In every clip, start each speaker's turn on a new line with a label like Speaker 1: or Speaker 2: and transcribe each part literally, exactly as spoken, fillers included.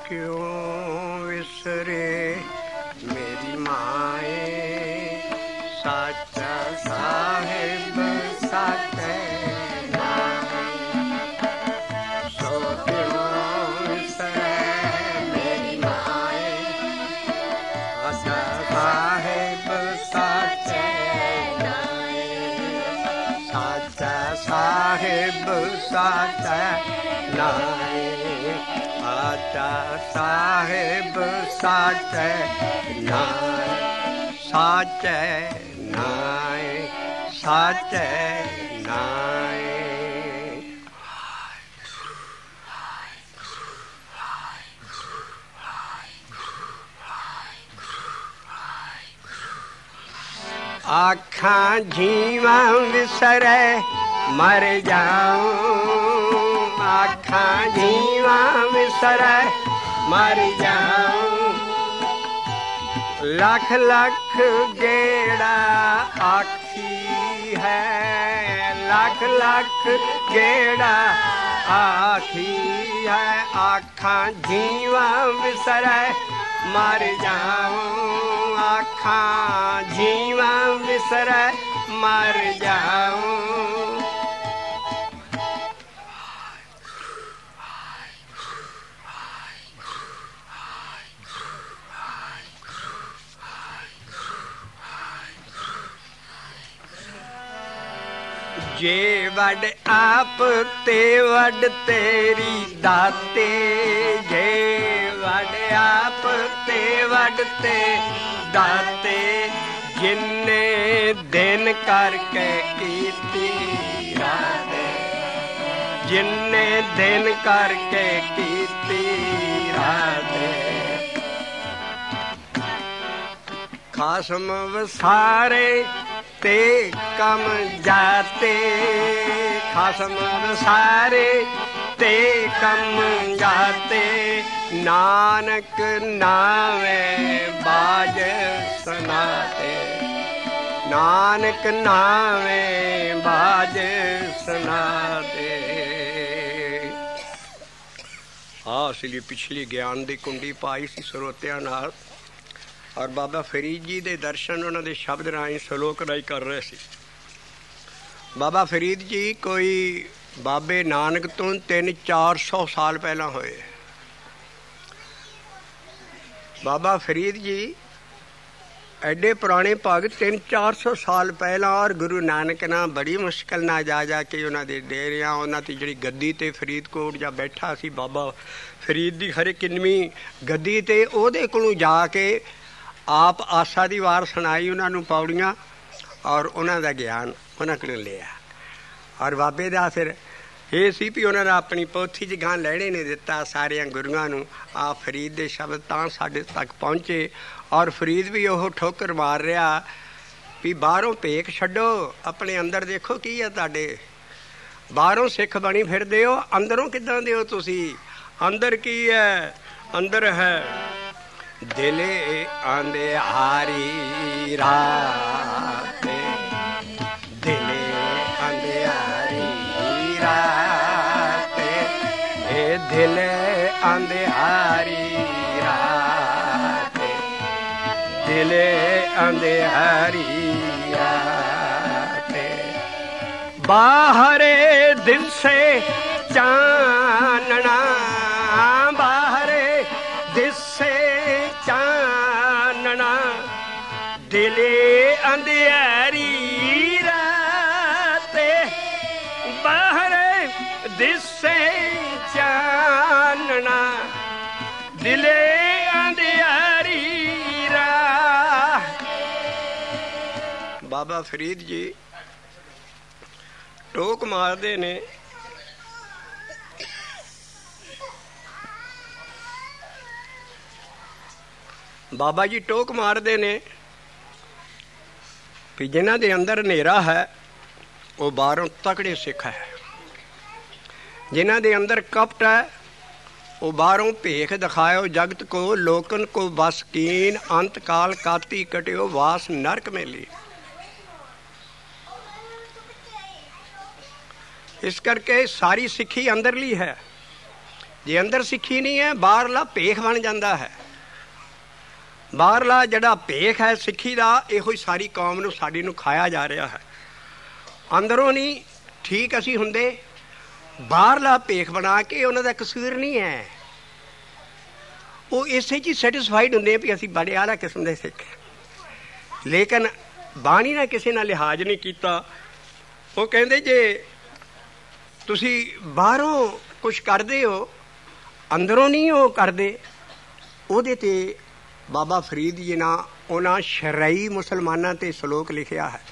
Speaker 1: क्यों विसरे मेरी माए, साचा साहिब साचे सो क्यों विसरे मेरी माए, साचा साहिब साचे साचा साहिब साचे नाए, साचा साहिब साचे नाए, साचे नाए, साचे नाए। आखां जीवा विसरे मर जाऊं, आखां जीवा विसरे मर जाऊं, लख लख गेड़ा आखी है, लख लख गेड़ा आखी है, आखां जीवा विसरे मर जाऊं, आखां जीवा विसरे मर जाऊं। जे वड आप ते वड तेरी दाते, जे वड आप ते वड ते दाते, जिन्ने दिन करके कीती राते, जिन्ने दिन करके कीती राते, खासम वसारे ते कम जाते, खासम वसारे ते कम जाते, नानक नावे बाज सुनाते, नानक नावे बाज सुनाते। हाँ इसलिए पिछली ज्ञान की कुंडी पाई सी ਸਰੋਤਿਆਂ ਨਾਲ, और बाबा फरीद जी के दर्शन उन्होंने शब्द राही सलोक राही कर रहे थे। बाबा फरीद जी कोई बाबे नानक तो तीन चार सौ साल पहला होए। बाबा फरीद जी एडे पुराने भगत तीन चार सौ साल पहला, और गुरु नानक ना बड़ी मुश्किल ना जा जा के उन्होंने डेरिया उन्होंने जी गद्दी ते फरीदकोट जा बैठा सी बाबा फरीद की खरे किनवी गद्दी ते ओहदे कोलों जाके आप आशा की वार सुनाई उन्होंने पौड़ियाँ, और उन्होंने ज्ञान उन्होंने को लिया। और बाबे का फिर ये सी भी उन्होंने अपनी पोथी च गां लहड़े ने दिता सारिया गुरुआं नूं। आ फरीद के शब्द तां साडे तक पहुँचे, और फरीद भी वो ठोकर मार रहा भी बाहरों भेख छड्डो, अपने अंदर देखो की है तुहाडे, बाहरों सिख बनी फिरदे हो, अंदरों किदां दे हो तुसी, अंदर की है, अंदर है दिले अंधियारी रात, दिले अंधियारी रात, ए दिले अंधियारी रात, दिले अंधियारी रात, बाहरे दिल से चानना, बाहरे दिल से चानना, दिले अंधियारी रात, बाहरे दिल से चानना, दिले अंधियारी रात। बाबा फरीद जी टोक मारते ने, बाबा जी टोक मारते ने भी जिन्हां दे अंदर हनेरा है वो बाहरों तकड़े सिख है, जिन्हां दे अंदर कपट है वो बाहरों भेख दिखायो जगत को, लोकन को बस कीन, अंत काल काती कटियो वास नरक में ली। इस करके सारी सिक्खी अंदरली है, जे अंदर सिक्खी नहीं है बाहरला भेख बन जाता है। बाहरला जिहड़ा भेख है सिक्खी का इहो ही सारी कौम नूं साडी नूं खाया जा रहा है। अंदरों नहीं ठीक असी हुंदे, बाहरला भेख बना के उन्हां दा कसूर नहीं है। वो इसे च सैटिस्फाइड हुंदे भी असी बड़े आला किस्म दे सिख, लेकिन बाणी ने किसी नाल लिहाज नहीं किया। वो कहते जे तुसी बाहरों कुछ करते हो अंदरों नहीं हो करते। उहदे ते बाबा फरीद जी ना उन्हां शरई मुसलमानां ते सलोक लिखिया है।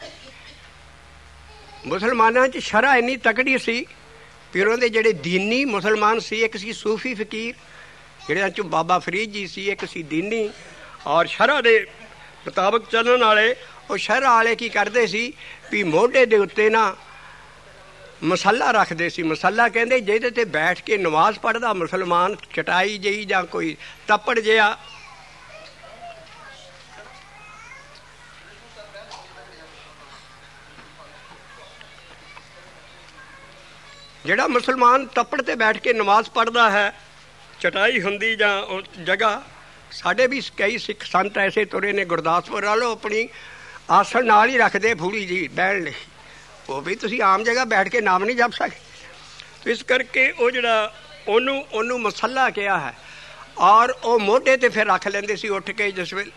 Speaker 1: मुसलमानां च शरह इन्नी तकड़ी सी, फिर उहदे जिहड़े दीनी मुसलमान सी, एक सी सूफी फकीर जिहड़े चों बाबा फरीद जी सी, एक सी दीनी और शरह दे मुताबक चलण वाले। वो शरह वाले की करते सी भी मोढे दे उत्ते ना मसला रखते सी। मसला कहते जिहदे ते बैठ के नमाज पढ़दा मुसलमान, चटाई जही जां कोई तप्पड़ जिहा। जिहड़ा मुसलमान तप्पड़ ते बैठ के नमाज पढ़दा है, चटाई हुंदी जां जगह। साडे भी कई सिख संत ऐसे तुरे ने गुरदासपुर वालों अपनी आसन नाल ही रखते फूली जी बैठण लई। वो भी तुसी आम जगह बैठ के नाम नहीं जप सकते। तो इस करके वो जिहड़ा ओनू ओनू मसला किया है और वो मोढे ते फिर रख लेंदे सी उठ के जिस वेले।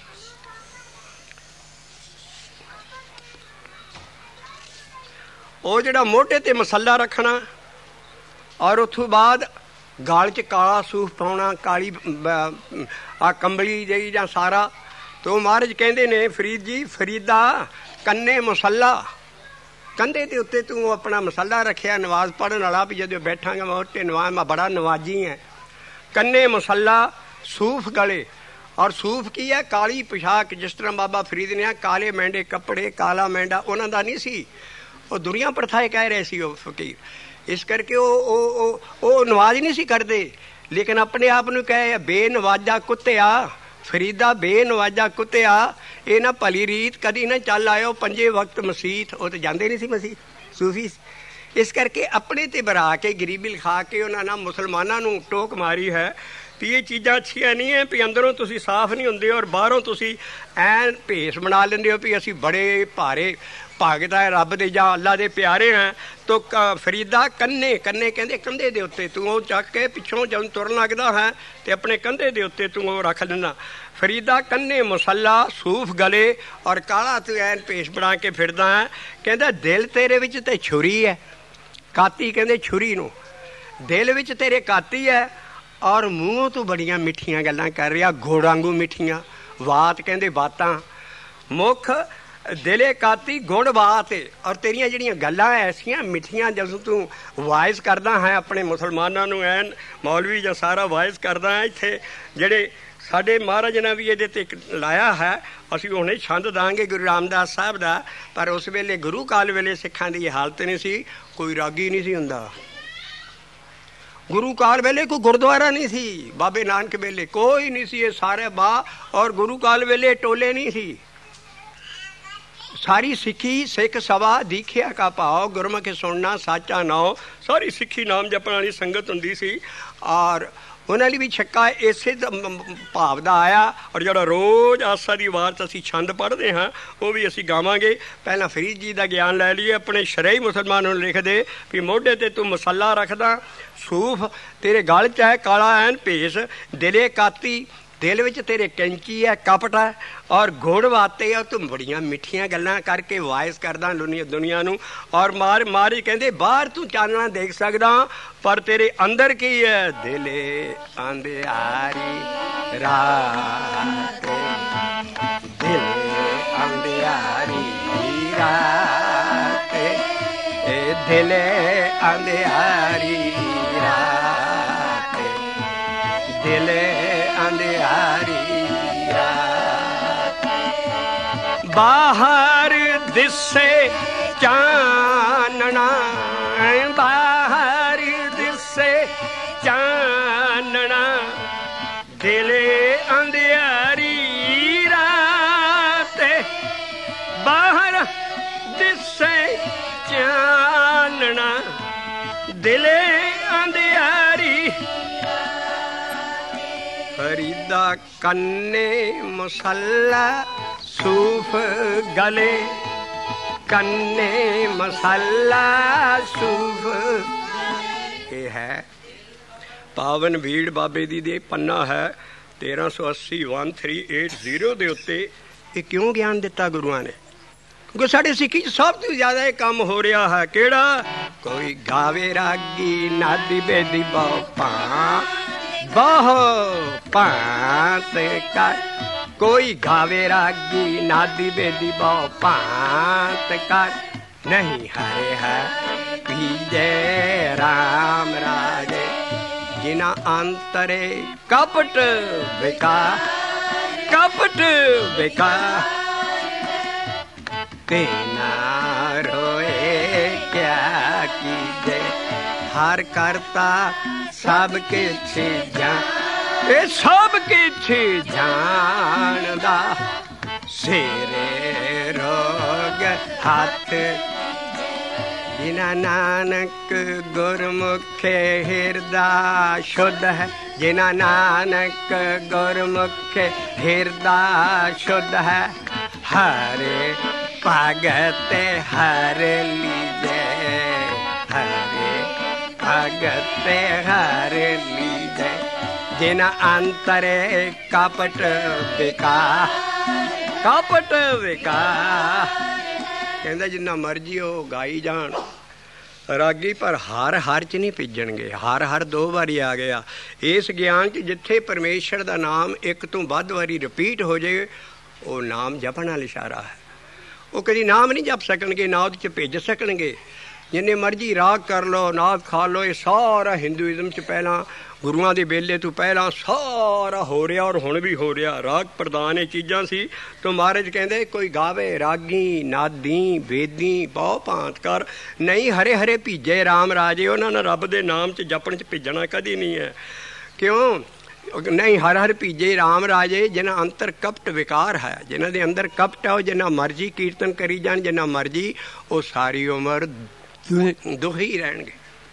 Speaker 1: वो जिहड़ा मोढे ते मसला रखना और उथों बाद गाल च काला सूफ पाउणा, काली आ कंबली जही जां सारा। तो महाराज कहंदे ने फरीद जी फरीदा कन्ने मसला, कंधे के उत्ते तू अपना मसला रखिया नवाज पढ़न वाला भी जो बैठांगा मैं उत्ते नवाज मैं बड़ा नवाजी है। कन्ने मसला सूफ गले, और सूफ की है काली पोशाक। जिस तरह बाबा फरीद ने काले मेंढे कपड़े काला मेंढा उन्हों का नहीं सी, वो दुनिया प्रथा कह रहे सी वो फकीर। इस करके वो नवाज नहीं सी करते, लेकिन अपने आप नूं कहे बेनवाजा कुत्तिया फरीदा बेनवाजा कुत्तिया, ये ना भली रीत कदी ना चल आयो पंजे वक्त मसीत। वो तो जाते नहीं सी मसीत सूफी। इस करके अपने ते बरा के गरीबी लिखा के उन्होंने मुसलमानों नूं टोक मारी है भी ये चीज़ां अच्छियां नहीं है, भी अंदरों तुसी साफ नहीं होंदे और बाहरों तुसी ऐन भेस बना लेंदे हो भी असी बड़े भारे भगत है रब दे जां अल्लाह दे प्यारे हैं। तो फरीदा कन्ने कन्ने कहंदे कंधे दे उत्ते तू वो चक के पिछों जदों तुरन लगदा है तो अपने कंधे दे उत्ते तू वो रख लेना। फरीदा कन्ने मसला सूफ गले और काला तू ऐन भेस बना के फिरदा है। कहंदा दिल तेरे विच ते छुरी है, काती कहंदे छुरी नूं, दिल विच तेरे काती है और मूँहों तो बड़ियां मिठियां गल्लां कर रहा, गुड़ वांगू मिठियां। वात कहंदे बातां, मुख दिले काती गुण बात। और तेरियां जिहड़ियां गल्लां ऐसियां मिठियां जदों तू वाइज करदा है अपने मुसलमानां नूं ऐन मौलवी जां सारा वाइज करदा है। इत्थे जिहड़े साडे महाराज ने भी इहदे ते लाया है, असीं हुणे छंद दांगे गुरु रामदास साहब दा, पर उस वेले गुरु काल वेले सिखां दी हालत नहीं सी, कोई रागी नहीं सी हुंदा। गुरु काल वेले कोई गुरुद्वारा नहीं सी, बाबे नानक वेले कोई नहीं सी, ये सारे बाह और गुरु काल वेले टोले नहीं सी। सारी सिक्खी सिख सभा दीखिया का भाव गुरमुख सुनना साचा नाओ, सारी सिक्खी नाम जपण वाली संगत हुंदी सी। और उन्होंने भी छक्का इसे भाव का आया। और जो रोज़ आसा की वार असी छंद पढ़ते हाँ वो भी असी गावांगे। पहला फरीद जी का ज्ञान लै लीए। अपने शरई मुसलमानों लिख दे भी मोढे ते तू मसला रखदा, सूफ तेरे गल च है काला ऐन भेस, दिले काती दिल विच तेरे कैंची है कपट है और गुड़ वाते है। तू बड़ियां मिठियां गल्लां करके वायस करदा दुनिया दुनिया नूं। और मार मारी कहंदे बाहर तू चानना देख सकदा पर तेरे अंदर की है दिले अंधियारी रात, दिले अंधियारी रात, दिले अंधियारी रात, दिले अंधियारी रात। बाहर दिसे चानना, बाहर दिसे चानना, दिले अंधियारी रात। बाहर दिसे चानना, दिले अंधियारी फरीदा कन्ने मसाला सूफ गले, कन्ने मसाला सूफ। ये है पावन भीड़ बाबे दी दे पन्ना है तेरह सौ अस्सी वन थ्री एट जीरो के उत्ते। ये क्यों ज्ञान दिता गुरुआं ने? क्योंकि साढ़े सिक्खी सब तो ज्यादा ये काम हो रहा है। केड़ा? कोई गावे रागी नादी बेदी बहु पा बहु पांत कर, कोई गावे रागी नादी बेदी बहु पांत कर, नहीं हरे है पीजे राम राजे, जिना अंतरे कपट विका कपट विका, तेना रोए क्या कीजे, हर करता सब किछ जान, ए सब किछ जानदा, सिरे रोग हाथ, जिना नानक गुरमुखे हिरदा शुद्ध है, जिना नानक गुरमुखे हिरदा शुद्ध है, हरे भगत हर लीजे, हरे भगत हर लीजे, जिना अंतरे कपट विका कपट विका। कहंदा जिन्ना मर्जी हो गाई जान रागी, पर हर हर च नहीं पिजणगे। हर हर दो बारी आ गया इस ज्ञान च, जिथे परमेश्वर दा नाम एक तो वध वारी रिपीट हो जाए वो नाम जपण वाला इशारा है। वो कभी नाम नहीं जप सकणगे, ना उहदे च भेज सकणगे। जिन्ने मर्जी राग कर लो, नाद खा लो, ये सारा हिंदुइज्म च पहला गुरुआं दे बेले तो पहला सारा हो रहा और हुण भी हो रहा। राग प्रधान ये चीज़ां सी। तो महाराज कहंदे कोई गावे रागी नादी वेदी बहु भांत कर, नहीं हरे हरे भीजे राम राजे। उन्हां ने रब दे नाम च जपण च भेजना कदी नहीं है। क्यों नहीं? हर हर भीजे राम राजे, जिन्हां अंतर कपट विकार है, जिन्हां दे अंदर कपट है, जिन्ना मर्जी कीर्तन करी जान, जिन्ना मर्जी, वो सारी उम्र दुखी रहणगे।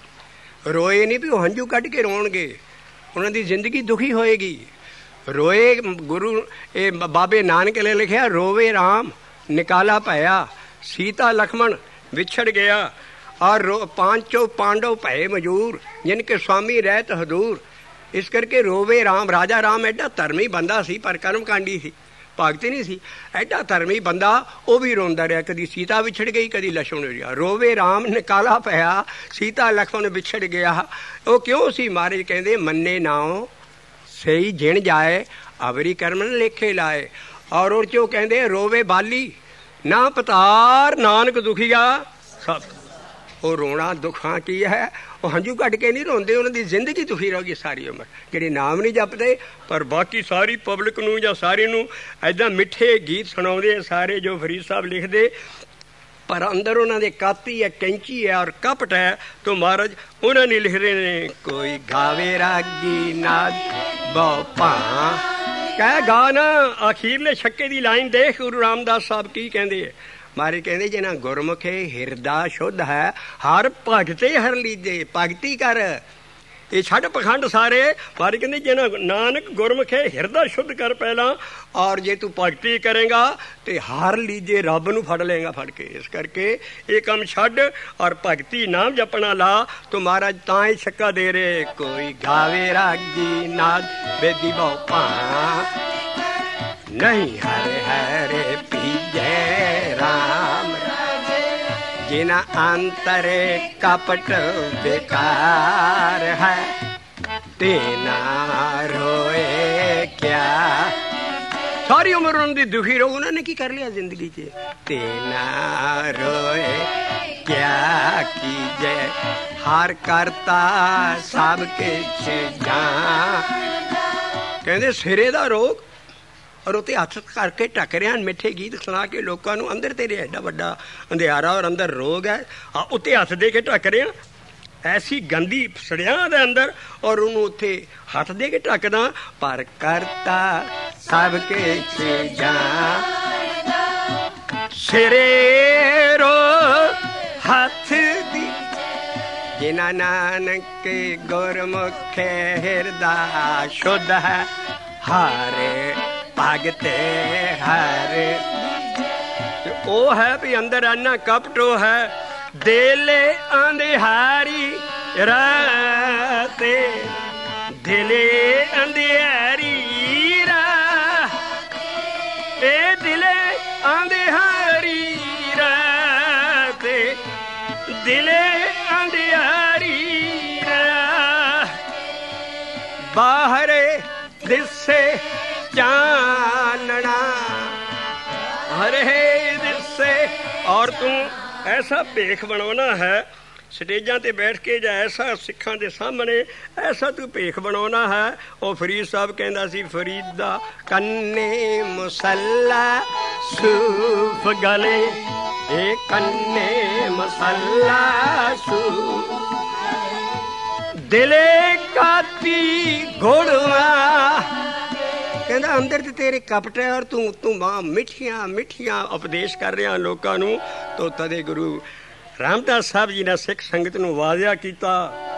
Speaker 1: रोए नहीं भी हंझू कढ़ के रोणगे, उन्हां दी जिंदगी दुखी होएगी। रोए गुरु ए बाबे नानक ने लिखिया, रोवे राम निकाला भया, सीता लक्ष्मण विछड़ गया, और रो पांचों पांडव भये मजूर, जिनके स्वामी रहत हदूर। इस करके रोवे राम। राजा राम एडा धर्मी बंदा सी, पर कर्म कांडी सी, भगत नहीं सी। एडा धर्मी बंदा वो भी रोंदा रहा, कदी सीता विछड़ गई, कदी लक्ष्मण गया। रोवे राम निकाला पया, सीता लक्ष्मण विछड़ गया। वो क्यों सी? महाराज कहंदे मन्ने नाओ सही जिण जाए, अवरी कर्म न लेखे लाए। और उस चो कहंदे रोवे बाली ना पतार, नानक दुखिया सब। वो रोना दुखा की है, वो हंझू कट के नहीं रोंदे, उन्होंने जिंदगी दुखी रहेगी सारी उम्र। जिहड़े नाम नहीं जपते, पर बाकी सारी पब्लिक नूं जां सारे नूं ऐदां मिठे गीत सुणाउंदे सारे, जो फरीद साहब लिखदे, पर अंदर उन्होंने कापी है, कैंची है और कपट है। तो महाराज उन्होंने लिख रहे ने, कोई गावे रागी नाद बहु भां, कह गा ना। अखीरले छक्के दी लाइन देख गुरु रामदास साहब की कहंदे। मारे कहते जिन्हें गुरमुखे हिरदा शुद्ध है, हर भगते हर लीजे, भगती कर, ये छड़ पखंड सारे। मारे कहते जिन्हें नानक गुरमुखे हिरदा शुद्ध कर पहला, और जे तू भगती करेगा तो हर लीजे, रब नूं फड़ लेगा फड़ के। इस करके ये काम छड़ और भगती नाम जपना ला। तो महाराज तां ही छक्का दे रहे, कोई गावे रागी नाद बेदी बहु भां, नहीं हरे हरे पीजे राम राजे, जिना अंतरे कपट बेकार है, तेना रोए क्या। सारी उम्र उन्होंने दुखी रहो, उन्होंने की कर लिया जिंदगी च। तेना रोए क्या कीजे, हर करता सब किछ जान। कहते सिरे दा रोग, और उत्ते हथ करके ढक रहे हैं, मिठे गीत सुना के लोगों को। अंदर तेरे एडा वड्डा अंधियारा और अंदर रोग है, हाँ उत्ते हथ दे के ढक रहे हैं। ऐसी गंदी सड़िया दे अंदर, और उन्होंने उत्थे हथ दे के ढकदा। पर करता सब किछ जान, सिरे रो हथ दी, बिना नानक गुरमुखे हृदय शुद्ध है हारे भगते हरे ओ है भी अंदर आना कपटो है दिले अंधियारी राते दिले अंधियारी ए दिले अंधियारी राते दिले अंधियारी बाहरे दिसे चानना हरे दिसे और तू ऐसा भेख बनाना है स्टेजां ते बैठ के जा ऐसा सिखां दे सामने ऐसा तू भेख बनाना है। ਉਹ ਫਰੀਦ ਸਾਹਿਬ ਕਹਿੰਦਾ ਸੀ ਫਰੀਦਾ ਕੰਨੇ ਮੁਸੱਲਾ ਸੂਫ ਗਲੇ ਇਹ ਕੰਨੇ ਮੁਸੱਲਾ ਸੂਫ ਦਿਲੇ ਕਾਤੀ ਘੋੜਵਾ ਕਹਿੰਦਾ ਅੰਦਰ ਤੇ ਤੇਰੇ ਕਪਟ ਹੈ ਔਰ ਤੂੰ ਤੂੰ ਮਾਂ ਮਿੱਠੀਆਂ ਮਿੱਠੀਆਂ ਉਪਦੇਸ਼ ਕਰ ਰਿਹਾ ਲੋਕਾਂ ਨੂੰ। ਤੋ ਤਦੇ ਗੁਰੂ ਰਾਮਦਾਸ ਸਾਹਿਬ ਜੀ ਨੇ ਸਿੱਖ ਸੰਗਤ ਨੂੰ ਵਾਜ਼ਿਆ ਕੀਤਾ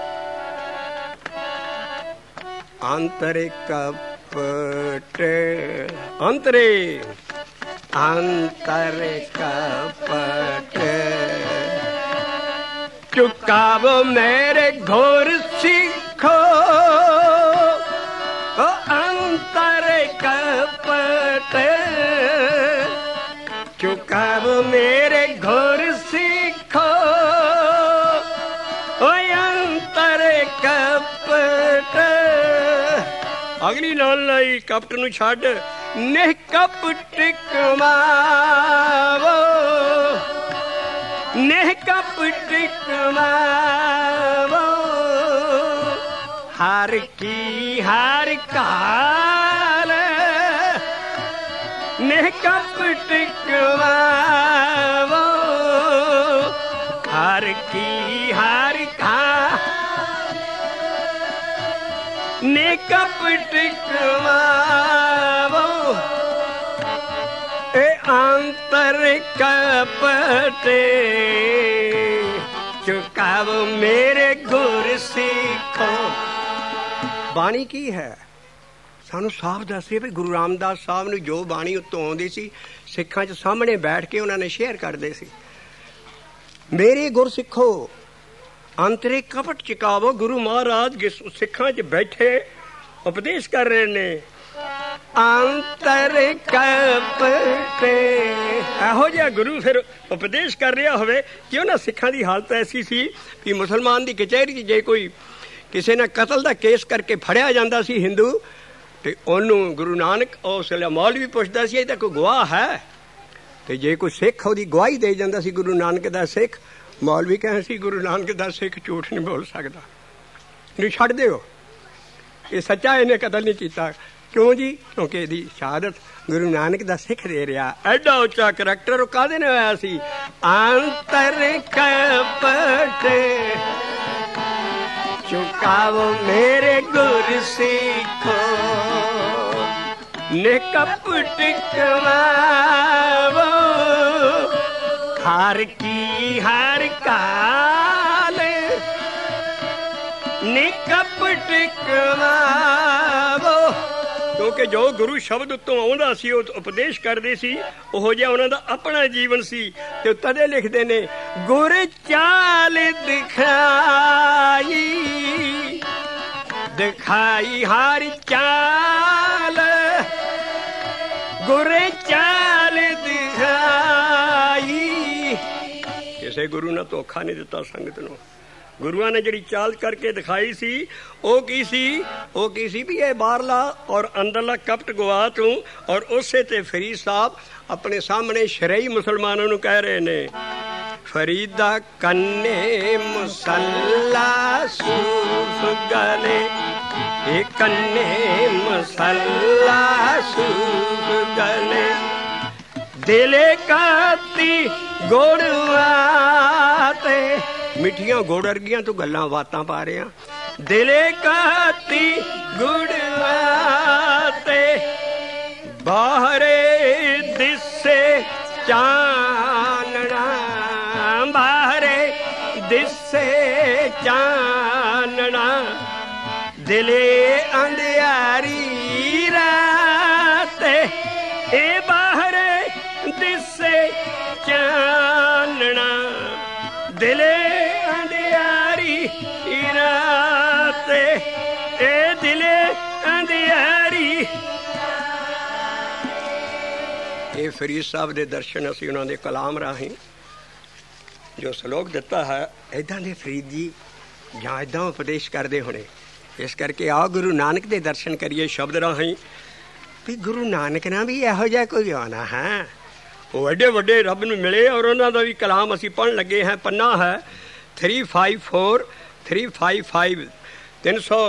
Speaker 1: ਅੰਤਰੇ ਕਪਟ ਅੰਤਰੇ ਅੰਤਰੇ ਕਪਟ ਚੁਕਾਵੋ ਮੇਰੇ ਘੋਰ ਸਿੱਖੋ ਅੰਤਰੇ ਕਪਟ ਚੁਕਾਵੋ ਮੇਰੇ ਘੋਰ ਸਿੱਖੋ ਅੰਤਰੇ ਕਪਟ ਅਗਲੀ ਲਾਲ ਲਈ ਕਪਟ ਨੂੰ ਛੱਡ ਨਿਹ ਕਪਟ ਕਮਾਵੋ ਨਿਹ ਕਪਟ ਕਮਾਵੋ ਹਰ ਕੀ ਹਰ ਕਾਲ ਨਿਹ ਕਪਟ ਕਮਾਵੋ ਹਰ ਕੀ ਹਰ ਕਾ ਨੇ ਕਪਟ ਕਮਾਵੋ ਇਹ ਅੰਤਰ ਕਪਟ ਚੁਕਾਵੋ ਮੇਰੇ ਗੁਰ ਸਿੱਖੋ। ਬਾਣੀ ਕੀ ਹੈ ਸਾਨੂੰ ਸਾਫ਼ ਦੱਸੇ ਵੀ ਗੁਰੂ ਰਾਮਦਾਸ ਸਾਹਿਬ ਨੂੰ ਜੋ ਬਾਣੀ ਉੱਤੋਂ ਆਉਂਦੀ ਸੀ ਸਿੱਖਾਂ 'ਚ ਸਾਹਮਣੇ ਬੈਠ ਕੇ ਉਹਨਾਂ ਨੇ ਸ਼ੇਅਰ ਕਰਦੇ ਸੀ। ਮੇਰੇ ਗੁਰ ਸਿੱਖੋ ਅੰਤਰੇ ਕਪਟ ਚੁਕਾਵੋ। ਗੁਰੂ ਮਹਾਰਾਜ ਸਿੱਖਾਂ 'ਚ ਬੈਠੇ ਉਪਦੇਸ਼ ਕਰ ਰਹੇ ਨੇ ਅੰਤਰ ਕਪਟ ਇਹੋ ਜਿਹਾ ਗੁਰੂ ਫਿਰ ਉਪਦੇਸ਼ ਕਰ ਰਿਹਾ ਹੋਵੇ ਕਿ ਉਹਨਾਂ ਸਿੱਖਾਂ ਦੀ ਹਾਲਤ ਐਸੀ ਸੀ ਕਿ ਮੁਸਲਮਾਨ ਦੀ ਕਚਹਿਰੀ 'ਚ ਜੇ ਕੋਈ ਕਿਸੇ ਨੇ ਕਤਲ ਦਾ ਕੇਸ ਕਰਕੇ ਫੜਿਆ ਜਾਂਦਾ ਸੀ ਹਿੰਦੂ ਤੇ ਉਹਨੂੰ ਗੁਰੂ ਨਾਨਕ ਉਸ ਵੇਲੇ ਮੌਲਵੀ ਪੁੱਛਦਾ ਸੀ ਇਹ ਤਾਂ ਕੋਈ ਗਵਾਹ ਹੈ ਤੇ ਜੇ ਕੋਈ ਸਿੱਖ ਉਹਦੀ ਗਵਾਹੀ ਦੇ ਜਾਂਦਾ ਸੀ ਗੁਰੂ ਨਾਨਕ ਦਾ ਸਿੱਖ ਮੌਲਵੀ ਕਹਿੰਦਾ ਸੀ ਗੁਰੂ ਨਾਨਕ ਦਾ ਸਿੱਖ ਝੂਠ ਨਹੀਂ ਬੋਲ ਸਕਦਾ ਨਹੀਂ ਛੱਡ ਦਿਓ ਇਹ ਸੱਚਾ ਇਹਨੇ ਕਤਲ ਨਹੀਂ ਕੀਤਾ। ਕਿਉਂ ਜੀ ਕਿਉਂਕਿ ਇਹਦੀ ਸ਼ਹਾਦਤ ਗੁਰੂ ਨਾਨਕ ਦਾ ਸਿੱਖ ਦੇ ਰਿਹਾ। ਐਡਾ ਉੱਚਾ ਕਰੈਕਟਰ ਉਹ ਕਾਹਦੇ ਨਾਲ ਹੋਇਆ ਸੀ ਅੰਤਰ ਕਪਟ ਚੁਕਾਵੋ ਮੇਰੇ ਗੁਰ ਸਿੱਖੋ ਨੇ ਕਪਟ ਕਮਾਵੋ ਹਰ ਕੀ ਹਰ ਕਾਲ ਨੇ ਕਪਟ ਕਮਾਵੋ ਕਿਉਂਕਿ ਜੋ ਗੁਰੂ ਸ਼ਬਦ ਉੱਤੋਂ ਆਉਂਦਾ ਸੀ ਉਹ ਉਪਦੇਸ਼ ਕਰਦੇ ਸੀ ਉਹੋ ਜਿਹਾ ਉਹਨਾਂ ਦਾ ਆਪਣਾ ਜੀਵਨ ਸੀ। ਤੇ ਤਦੇ ਲਿਖਦੇ ਨੇ ਗੁਰ ਚਾਲ ਦਿਖਾਈ ਦਿਖਾਈ ਹਰ ਚਾਲ ਗੁਰ ਚਾਲ ਦਿਖਾਈ। ਕਿਸੇ ਗੁਰੂ ਨੇ ਧੋਖਾ ਨਹੀਂ ਦਿੱਤਾ ਸੰਗਤ ਨੂੰ। ਗੁਰੂਆਂ ਨੇ ਜਿਹੜੀ ਚਾਲ ਕਰਕੇ ਦਿਖਾਈ ਸੀ ਉਹ ਕੀ ਸੀ ਉਹ ਕੀ ਸੀ ਵੀ ਇਹ ਬਾਹਰਲਾ ਔਰ ਅੰਦਰਲਾ ਕਪਟ ਗਵਾ ਤੂੰ। ਔਰ ਉਸੇ ਤੇ ਫਰੀਦ ਸਾਹਿਬ ਆਪਣੇ ਸਾਹਮਣੇ ਸ਼ਰਈ ਮੁਸਲਮਾਨਾਂ ਨੂੰ ਕਹਿ ਰਹੇ ਨੇ ਫਰੀਦਾ ਕੰਨੇ ਮੁਸੱਲਾ ਸੂਫ ਗਲੇ ਇਹ ਕੰਨੇ ਮੁਸੱਲਾ ਸੂਫ ਗਲੇ ਦਿਲੇ ਕਾਤੀ ਗੋੜਵਾ ਤੇ ਮਿੱਠੀਆਂ ਗੁੜ ਵਰਗੀਆਂ ਤੂੰ ਗੱਲਾਂ ਬਾਤਾਂ ਪਾ ਰਿਹਾ ਦਿਲੇ ਕਾਤੀ ਗੁੜਵਾ ਤੇ ਬਾਹਰੇ ਦਿਸੇ ਚਾਨਣਾ ਬਾਹਰੇ ਦਿਸੇ ਚਾਨਣਾ ਦਿਲੇ ਅੰਧਿਆਰੀ ਰਾਤ ਇਹ ਬਾਹਰ ਦਿਸੇ ਚਾਨਣਾ ਦਿਲੇ ਅੰਧਿਆਰੀ ਰਾਤ ਇਹ ਦਿਲੇ ਅੰਧਿਆਰੀ। ਇਹ ਫਰੀਦ ਸਾਹਿਬ ਦੇ ਦਰਸ਼ਨ ਅਸੀਂ ਉਹਨਾਂ ਦੇ ਕਲਾਮ ਰਾਹੀਂ ਜੋ ਸਲੋਕ ਦਿੱਤਾ ਹੈ, ਇੱਦਾਂ ਦੇ ਫਰੀਦ ਜੀ ਜਾਂ ਇੱਦਾਂ ਉਪਦੇਸ਼ ਕਰਦੇ ਹੋਣੇ। ਇਸ ਕਰਕੇ ਆਓ ਗੁਰੂ ਨਾਨਕ ਦੇ ਦਰਸ਼ਨ ਕਰੀਏ ਸ਼ਬਦ ਰਾਹੀਂ ਵੀ ਗੁਰੂ ਨਾਨਕ ਨਾਲ ਵੀ ਇਹੋ ਜਿਹਾ ਕੋਈ ਆਉਣਾ ਹੈ। ਉਹ ਐਡੇ ਵੱਡੇ ਰੱਬ ਨੂੰ ਮਿਲੇ ਔਰ ਉਹਨਾਂ ਦਾ ਵੀ ਕਲਾਮ ਅਸੀਂ ਪੜ੍ਹਨ ਲੱਗੇ ਹਾਂ। ਪੰਨਾ ਹੈ three five four three five five ਤਿੰਨ ਸੌ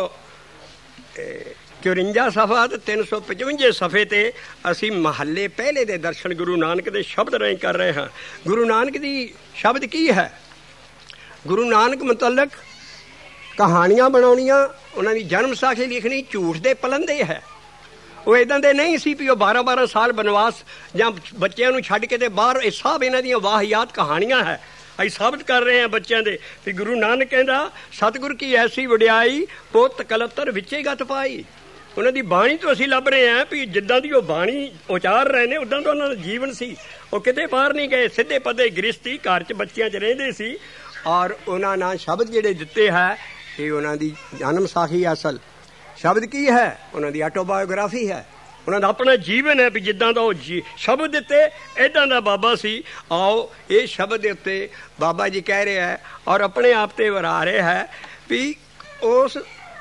Speaker 1: ਚੁਰੰਜਾ ਸਫਾ ਅਤੇ ਤਿੰਨ ਸੌ ਪਚਵੰਜੇ ਸਫੇ 'ਤੇ ਅਸੀਂ ਮਹੱਲੇ ਪਹਿਲੇ ਦੇ ਦਰਸ਼ਨ ਗੁਰੂ ਨਾਨਕ ਦੇ ਸ਼ਬਦ ਰਾਹੀਂ ਕਰ ਰਹੇ ਹਾਂ। ਗੁਰੂ ਨਾਨਕ ਦੀ ਸ਼ਬਦ ਕੀ ਹੈ? ਗੁਰੂ ਨਾਨਕ ਮੁਤਲਕ ਕਹਾਣੀਆਂ ਬਣਾਉਣੀਆਂ, ਉਹਨਾਂ ਦੀ ਜਨਮ ਸਾਖੀ ਲਿਖਣੀ ਝੂਠ ਦੇ ਪਲੰਦੇ ਹੈ। ਉਹ ਇੱਦਾਂ ਦੇ ਨਹੀਂ ਸੀ ਵੀ ਉਹ ਬਾਰਾਂ ਬਾਰਾਂ ਸਾਲ ਬਨਵਾਸ ਜਾਂ ਬੱਚਿਆਂ ਨੂੰ ਛੱਡ ਕੇ ਤੇ ਬਾਹਰ, ਇਹ ਸਭ ਇਹਨਾਂ ਦੀਆਂ ਵਾਹਿਯਾਤ ਕਹਾਣੀਆਂ ਹੈ। ਅਸੀਂ ਸਾਬਤ ਕਰ ਰਹੇ ਹਾਂ ਬੱਚਿਆਂ ਦੇ ਵੀ ਗੁਰੂ ਨਾਨਕ ਕਹਿੰਦਾ ਸਤਿਗੁਰ ਕੀ ਐਸੀ ਵਡਿਆਈ ਪੁੱਤ ਕਲੱਤਰ ਵਿੱਚੇ ਗਤ ਪਾਈ। ਉਹਨਾਂ ਦੀ ਬਾਣੀ ਤੋਂ ਅਸੀਂ ਲੱਭ ਰਹੇ ਹਾਂ ਵੀ ਜਿੱਦਾਂ ਦੀ ਉਹ ਬਾਣੀ ਉਚਾਰ ਰਹੇ ਨੇ ਉੱਦਾਂ ਦਾ ਉਹਨਾਂ ਦਾ ਜੀਵਨ ਸੀ। ਉਹ ਕਿਤੇ ਬਾਹਰ ਨਹੀਂ ਗਏ, ਸਿੱਧੇ ਪੱਧੇ ਗ੍ਰਸਤੀ ਘਰ 'ਚ ਬੱਚਿਆਂ 'ਚ ਰਹਿੰਦੇ ਸੀ। ਔਰ ਉਹਨਾਂ ਨਾਲ ਸ਼ਬਦ ਜਿਹੜੇ ਦਿੱਤੇ ਹੈ ਇਹ ਉਹਨਾਂ ਦੀ ਜਨਮ ਸਾਖੀ ਅਸਲ ਸ਼ਬਦ ਕੀ ਹੈ? ਉਹਨਾਂ ਦੀ ਆਟੋਬਾਇਓਗ੍ਰਾਫੀ ਹੈ, ਉਹਨਾਂ ਦਾ ਆਪਣਾ ਜੀਵਨ ਹੈ ਵੀ ਜਿੱਦਾਂ ਦਾ ਉਹ ਜੀ ਸ਼ਬਦ ਦਿੱਤੇ ਇੱਦਾਂ ਦਾ ਬਾਬਾ ਸੀ। ਆਓ ਇਹ ਸ਼ਬਦ ਦੇ ਉੱਤੇ ਬਾਬਾ ਜੀ ਕਹਿ ਰਿਹਾ ਹੈ ਔਰ ਆਪਣੇ ਆਪ 'ਤੇ ਵਰਾ ਰਿਹਾ ਹੈ ਵੀ ਉਸ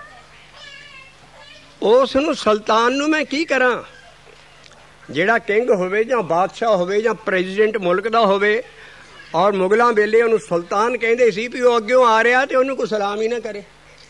Speaker 1: ਉਸ ਨੂੰ ਸੁਲਤਾਨ ਨੂੰ ਮੈਂ ਕੀ ਕਰਾਂ? ਜਿਹੜਾ ਕਿੰਗ ਹੋਵੇ ਜਾਂ ਬਾਦਸ਼ਾਹ ਹੋਵੇ ਜਾਂ ਪ੍ਰੈਜ਼ੀਡੈਂਟ ਮੁਲਕ ਦਾ ਹੋਵੇ, ਔਰ ਮੁਗਲਾਂ ਵੇਲੇ ਉਹਨੂੰ ਸੁਲਤਾਨ ਕਹਿੰਦੇ ਸੀ ਵੀ ਉਹ ਅੱਗਿਓਂ ਆ ਰਿਹਾ ਤੇ ਉਹਨੂੰ ਕੋਈ ਸਲਾਮ ਹੀ ਨਾ ਕਰੇ।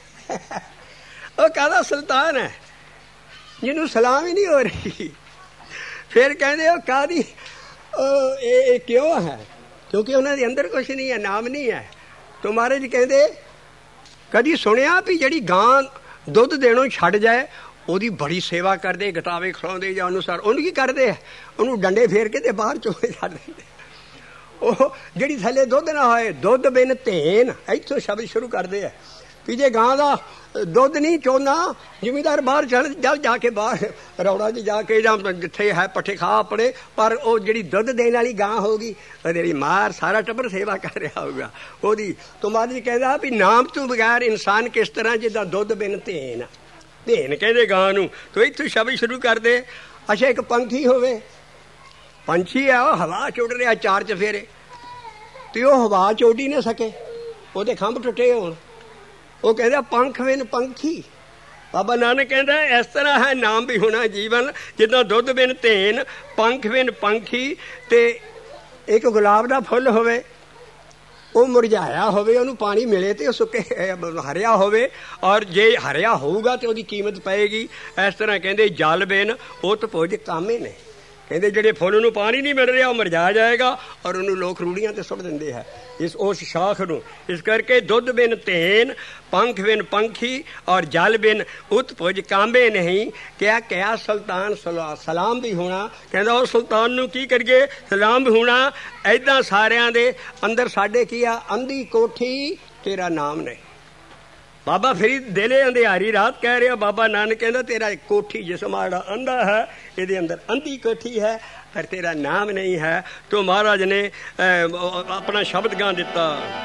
Speaker 1: ਉਹ ਕਾਹਦਾ ਸੁਲਤਾਨ ਹੈ ਜਿਹਨੂੰ ਸਲਾਮ ਹੀ ਨਹੀਂ ਹੋ ਰਹੀ? ਫਿਰ ਕਹਿੰਦੇ ਉਹ ਕਾਹਦੀ ਇਹ ਇਹ ਕਿਉਂ ਹੈ? ਕਿਉਂਕਿ ਉਹਨਾਂ ਦੇ ਅੰਦਰ ਕੁਛ ਨਹੀਂ ਹੈ, ਨਾਮ ਨਹੀਂ ਹੈ। ਤੋ ਮਹਾਰਾਜ ਕਹਿੰਦੇ ਕਦੀ ਸੁਣਿਆ ਵੀ ਜਿਹੜੀ ਗਾਂ ਦੁੱਧ ਦੇਣੋਂ ਛੱਡ ਜਾਏ ਉਹਦੀ ਬੜੀ ਸੇਵਾ ਕਰਦੇ, ਗਟਾਵੇ ਖਿਲਾਉਂਦੇ ਜਾਂ ਅਨੁਸਾਰ ਉਹਨੂੰ ਕੀ ਕਰਦੇ? ਉਹਨੂੰ ਡੰਡੇ ਫੇਰ ਕੇ ਤੇ ਬਾਹਰ ਚੋਏ ਛੱਡ ਦਿੰਦੇ। ਉਹ ਜਿਹੜੀ ਥੱਲੇ ਦੁੱਧ ਨਾ ਹੋਏ, ਦੁੱਧ ਬਿਨ ਧੇਨ, ਇੱਥੋਂ ਸ਼ਬਦ ਸ਼ੁਰੂ ਕਰਦੇ ਆ ਵੀ ਜੇ ਗਾਂ ਦਾ ਦੁੱਧ ਨਹੀਂ ਚੋਣਾ ਜ਼ਿਮੀਦਾਰ ਬਾਹਰ ਚੜ ਜਾ ਜਾ ਕੇ ਬਾਹਰ ਰੌੜਾ 'ਚ ਜਾ ਕੇ ਜਾਂ ਜਿੱਥੇ ਹੈ ਪੱਠੇ ਖਾ ਆਪਣੇ, ਪਰ ਉਹ ਜਿਹੜੀ ਦੁੱਧ ਦੇਣ ਵਾਲੀ ਗਾਂ ਹੋਊਗੀ ਜਿਹੜੀ ਮਾਰ ਸਾਰਾ ਟੱਬਰ ਸੇਵਾ ਕਰ ਰਿਹਾ ਹੋਊਗਾ ਉਹਦੀ। ਤੋਂ ਬਾਅਦ ਜੀ ਕਹਿੰਦਾ ਵੀ ਨਾਮ ਤੋਂ ਬਗੈਰ ਇਨਸਾਨ ਕਿਸ ਤਰ੍ਹਾਂ ਜਿੱਦਾਂ ਦੁੱਧ ਬਿਨ ਧੇਨ, ਧੇਨ ਕਹਿੰਦੇ ਗਾਂ ਨੂੰ। ਤੋਂ ਇੱਥੋਂ ਸ਼ਬਦ ਸ਼ੁਰੂ ਕਰਦੇ। ਅੱਛਾ ਇੱਕ ਪੰਛੀ ਹੋਵੇ, ਪੰਛੀ ਹੈ ਉਹ ਹਵਾ ਚ ਉੱਡ ਰਿਹਾ ਚਾਰ ਚਫੇਰੇ, ਤੇ ਉਹ ਹਵਾ ਚ ਉੱਡ ਹੀ ਨਾ ਸਕੇ, ਉਹਦੇ ਖੰਭ ਟੁੱਟੇ ਹੋਣ। ਉਹ ਕਹਿੰਦਾ ਪੰਖ ਬਿਨ ਪੰਖੀ। ਬਾਬਾ ਨਾਨਕ ਕਹਿੰਦਾ ਇਸ ਤਰ੍ਹਾਂ ਹੈ ਨਾਮ ਵੀ ਹੋਣਾ ਜੀਵਨ ਜਿੱਦਾਂ ਦੁੱਧ ਬਿਨ ਧੇਨ, ਪੰਖ ਬਿਨ ਪੰਖੀ। ਤੇ ਇੱਕ ਗੁਲਾਬ ਦਾ ਫੁੱਲ ਹੋਵੇ, ਉਹ ਮੁਰਝਾਇਆ ਹੋਵੇ, ਉਹਨੂੰ ਪਾਣੀ ਮਿਲੇ ਤੇ ਉਹ ਸੁੱਕੇ ਹਰਿਆ ਹੋਵੇ, ਔਰ ਜੇ ਹਰਿਆ ਹੋਊਗਾ ਤੇ ਉਹਦੀ ਕੀਮਤ ਪਏਗੀ। ਇਸ ਤਰ੍ਹਾਂ ਕਹਿੰਦੇ ਜਲ ਬਿਨ ਉਤ ਭੁਜ ਕਾਮੇ ਨੇ। ਕਹਿੰਦੇ ਜਿਹੜੇ ਫੁੱਲ ਨੂੰ ਪਾਣੀ ਨਹੀਂ ਮਿਲ ਰਿਹਾ ਉਹ ਮੁਰਝਾ ਜਾਏਗਾ ਔਰ ਉਹਨੂੰ ਲੋਕ ਰੂੜੀਆਂ ਤੇ ਸੁੱਟ ਦਿੰਦੇ ਹੈ ਇਸ ਉਸ ਸ਼ਾਖ ਨੂੰ। ਇਸ ਕਰਕੇ ਦੁੱਧ ਬਿਨ ਧੇਨ, ਪੰਖ ਬਿਨ ਪੰਖੀ ਔਰ ਜਲ ਬਿਨ ਉਤ ਭੁਜ ਕਾਂਬੇ ਨਹੀਂ। ਕਿਆ ਕਿਆ ਸੁਲਤਾਨ ਸਲਾਮ ਵੀ ਹੋਣਾ। ਕਹਿੰਦਾ ਉਹ ਸੁਲਤਾਨ ਨੂੰ ਕੀ ਕਰੀਏ? ਸਲਾਮ ਵੀ ਹੋਣਾ। ਏਦਾਂ ਸਾਰਿਆਂ ਦੇ ਅੰਦਰ ਸਾਡੇ ਕੀ ਆ? ਅੰਧੀ ਕੋਠੀ ਤੇਰਾ ਨਾਮ ਨਹੀਂ। ਬਾਬਾ ਫਰੀਦ ਦਿਲੇ ਅੰਧਿਆਰੀ ਰਾਤ ਕਹਿ ਰਿਹਾ। ਬਾਬਾ ਨਾਨਕ ਕਹਿੰਦਾ ਤੇਰਾ ਕੋਠੀ ਜਿਸਮ ਜਿਹੜਾ ਅੰਧਾ ਹੈ ਇਹਦੇ ਅੰਦਰ ਅੰਧੀ ਕੋਠੀ ਹੈ ਪਰ ਤੇਰਾ ਨਾਮ ਨਹੀਂ ਹੈ। ਤੋ ਮਹਾਰਾਜ ਨੇ ਆਪਣਾ ਸ਼ਬਦ ਗਾ ਦਿੱਤਾ।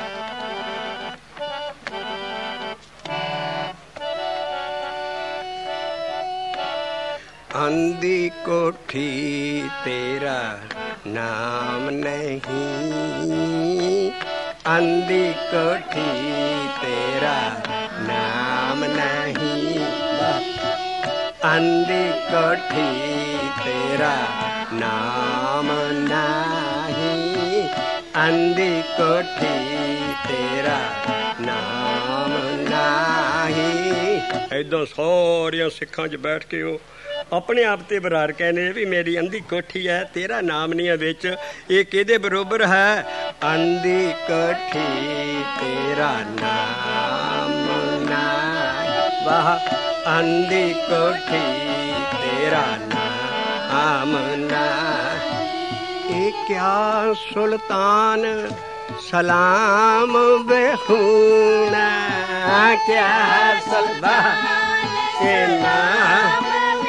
Speaker 1: ਅੰਧੀ ਕੋਠੀ ਤੇਰਾ ਨਾਮ ਨਹੀਂ, ਅੰਧੀ ਕੋਠੀ ਤੇਰਾ ਨਾਮ ਨਹੀਂ, ਅੰਧੀ ਕੋਠੀ ਤੇਰਾ ਨਾਮ ਨਹੀਂ, ਅੰਧੀ ਕੋਠੀ ਤੇਰਾ ਨਾਮ ਨਹੀਂ। ਏਦਾਂ ਸਾਰਿਆਂ ਸਿੱਖਾਂ 'ਚ ਬੈਠ ਕੇ ਉਹ ਆਪਣੇ ਆਪ ਤੇ ਬਰਾਰ ਕਹਿੰਦੇ ਵੀ ਮੇਰੀ ਅੰਧੀ ਕੋਠੀ ਹੈ, ਤੇਰਾ ਨਾਮ ਨਹੀਂ ਹੈ ਵਿੱਚ। ਇਹ ਕਿਹਦੇ ਬਰੋਬਰ ਹੈ? ਅੰਧੀ ਕੋਠੀ ਤੇਰਾ ਨਾਮ ਨਹੀਂ, ਵਾਹ ਅੰਧੀ ਕੋਠੀ ਤੇਰਾ ਨਾਮ ਨਹੀਂ। ਇਹ ਕਿਆ ਸੁਲਤਾਨ सलाम बेहूना क्या सलबा के नाम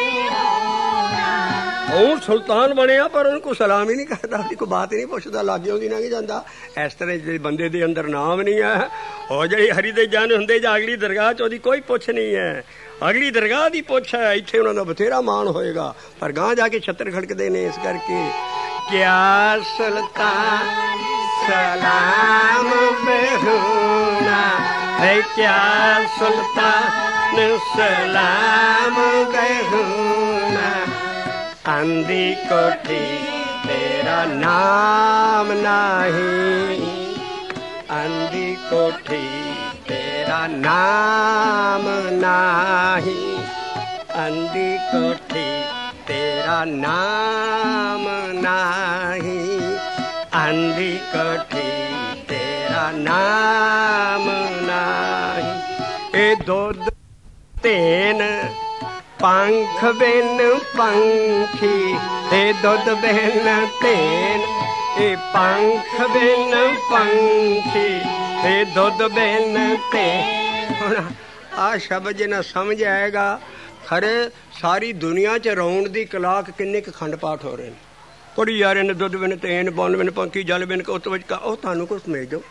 Speaker 1: हूँ सुल्तान बनिया पर उनको सलाम ही नहीं करता, कोई बात ही नहीं पुछता, लागे आउंदी लंघ जांदा। इस तरह जे बंदे दे अंदर नाम नहीं है, और जिहड़ी हरि दे जन हुंदे जां अगली दरगाह च ओहदी कोई पुछ नहीं है, अगली दरगाह दी पुछ है। इत्थे उन्हां दा बथेरा मान होएगा, पर गांह जाके छत्तर खड़कदे ने। इस करके क्या सुल्तान सलाम बेहूना है, क्या सुल्तान सलाम बेहूना, आंधी कोठी तेरा नाम नाही, आंधी कोठी तेरा नाम नाही, आंधी कोठी तेरा नाम नाही, आंधी कोठी तेरा नाम नाही। ए दुध तेन पंख बिन पंखी, ए दुध बिन तेन, ए पंख बिन पंखी, ए दुध बिन तेन। हुण आ शब्द जिन्ना समझ आएगा, खरे सारी दुनिया च रौण दी कलाक किन्ने क खंड पाठ हो रहे हैं। पढ़ी जा रहे हैं दुध बिन तेन, बन बिन पंखी, जल बिन उत विच का, ओ तुहानू कुछ समझ दो।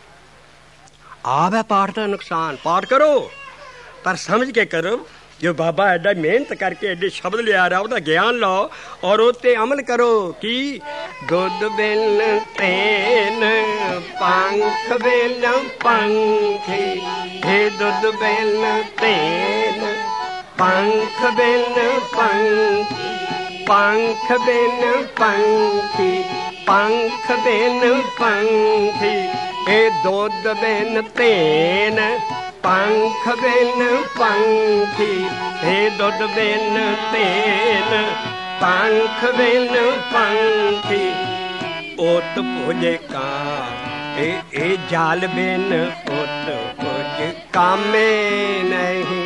Speaker 1: आप है पाठ का नुकसान, पाठ करो पर समझ के करो। जो बाबा एडा मेहनत करके एडे शब्द लिया रहा, उसका ज्ञान लो और उत्ते अमल करो। कि दुध बिन तेन पंख बिन पंखी, हे दुध बिन तेन पंख बिन पंखी, पंख बिन पंखी, पंख बिन पंखी, हे दुध बिन तेन पंख बिन पंखी, हे दुध बिन तेन पंख बिन पंखी, ओत भुजे का ए ए जाल बिन ओत भुज कामे नहीं,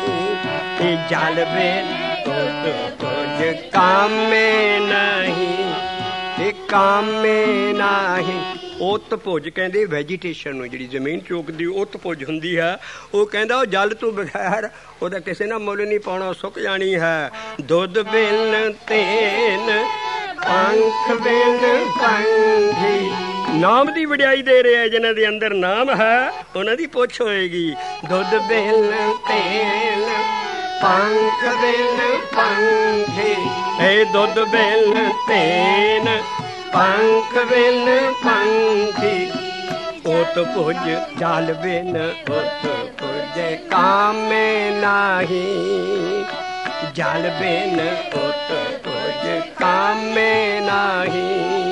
Speaker 1: ए जाल बिन ओत भुज कामे नहीं, ए कामे नहीं। उत्त भुज कहते वैजीटेशन नूं, जिहड़ी जमीन चोकदी उत्त भुज हुंदी है। वो कहता वो जल तो बगैर ਉਹਦਾ ਕਿਸੇ ਨਾਲ ਮੁੱਲ नहीं पाउणा, सुक जानी है। दुध बिन तेन पंख बिन पंखी, नाम की वडियाई दे रहे हैं जिन्हां दे अंदर नाम है, उन्हां दी पुछ होएगी। दुध बिन तेन पंख बिन पंखी, हे दुध बिन तेन पंख बिन पंखी, ओत भुज जाल बिन ओत भुज कामे नाही, जाल बिन ओत भुज कामे नाही।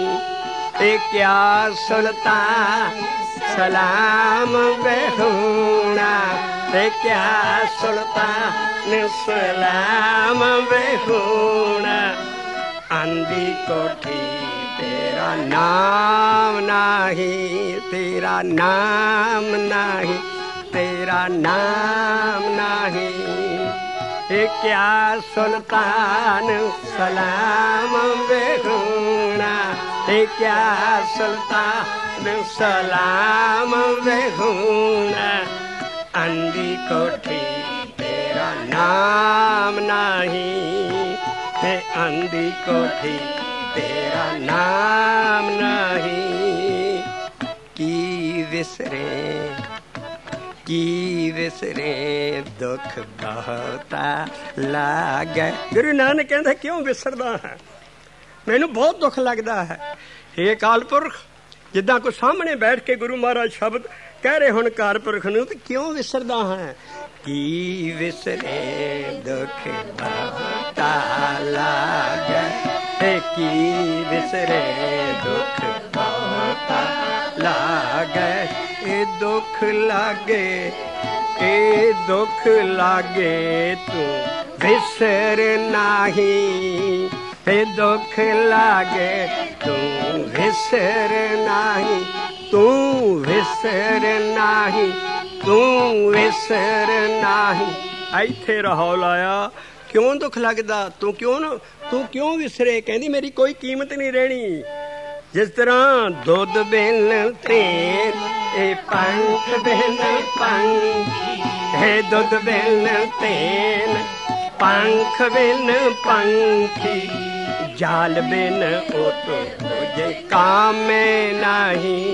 Speaker 1: ए क्या सुल्तान सलाम बेहूना, ए क्या सुल्तान सलाम बेहूना, आंधी कोठी तेरा नाम नाही, तेरा नाम नाही, तेरा नाम नाही। ए क्या सुल्तान सलाम बेहूना, ए क्या सुल्तान सलाम बेहूना, आंधी कोठी तेरा नाम नाही, हे आंधी कोठी तेरा नाम नहीं। की विसरे की विसरे दुख बहुता लागे। गुरु नानक कहता क्यों विसरदा है, मैनू बहुत दुख लगता है। हे अकाल पुरख, जिदा कोई सामने बैठ के गुरु महाराज शब्द कह रहे हुण अकाल पुरख नूं, तो क्यों विसरदा है। की विसरे दुख बहुता लागे, की विसरे दुख बहुता लागे। ए दुख लागे, ए दुख लागे तू विसर नाही, ए दुख लागे तू विसर नाही, तू विसर नाही, तू विसर नाही। इत्थे रहो लाया, क्यों दुख लगदा, तू क्यों ना तू क्यों विसरे। कहती मेरी कोई कीमत नहीं रहनी, जिस तरह दुध बिन तेल ए पंख बिन पंखी है, दुध बिन तेल पंख बिन पंखी, जाल बिन ओट तुझे काम में नहीं,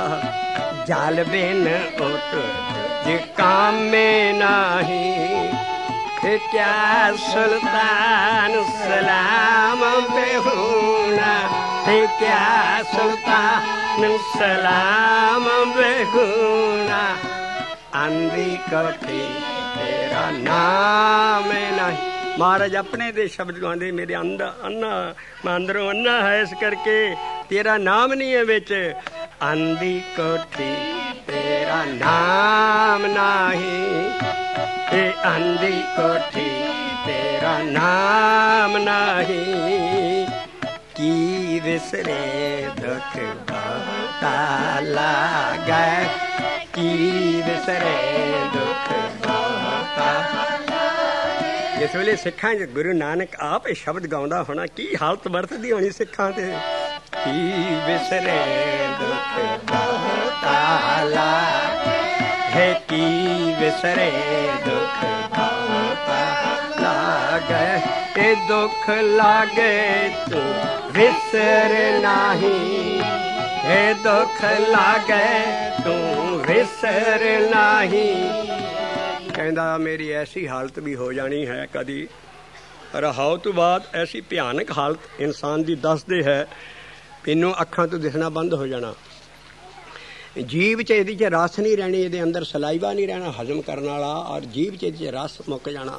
Speaker 1: जाल बिन ओट तुझे काम में नहीं। क्या सुल्तान सलाम बेहुना, क्या सुल्तान सलाम बेहुना, अंधी कोठी तेरा नाम नहीं। महाराज अपने दे शब्द गांदे, मेरे अंदर अन्ना, मैं अंदरों अन्ना है इस करके तेरा नाम नहीं है विच। अंधी कोठी तेरा नाम नहीं, ए अंधी कोठी तेरा नाम नहीं। की विसरे दुख बहुता लागे, की विसरे दुख बहुता। जिस वेले सिखां च गुरु नानक आप ये शब्द गाउंदा होना, की हालत वरतदी होनी सिखां ते। की विसरे दुख बहुता लागे, है की विसरे दुख बहुता लागे, ए दुख लागे तू विसर नहीं, हे दुख लागे तू विसर नहीं। कहंदा मेरी ऐसी हालत भी हो जानी है कदी, रहाओ तो बाद ऐसी भयानक हालत इंसान दी दसदे है, मैनू अखां तो दिखना बंद हो जाना, जीभ च ਇਹਦੇ ਚ रस नहीं रहनी, ਇਹਦੇ अंदर सलाइवा नहीं रहना हजम करने वाला, और जीभ च ਇਹਦੇ ਚ रस मुक जाना।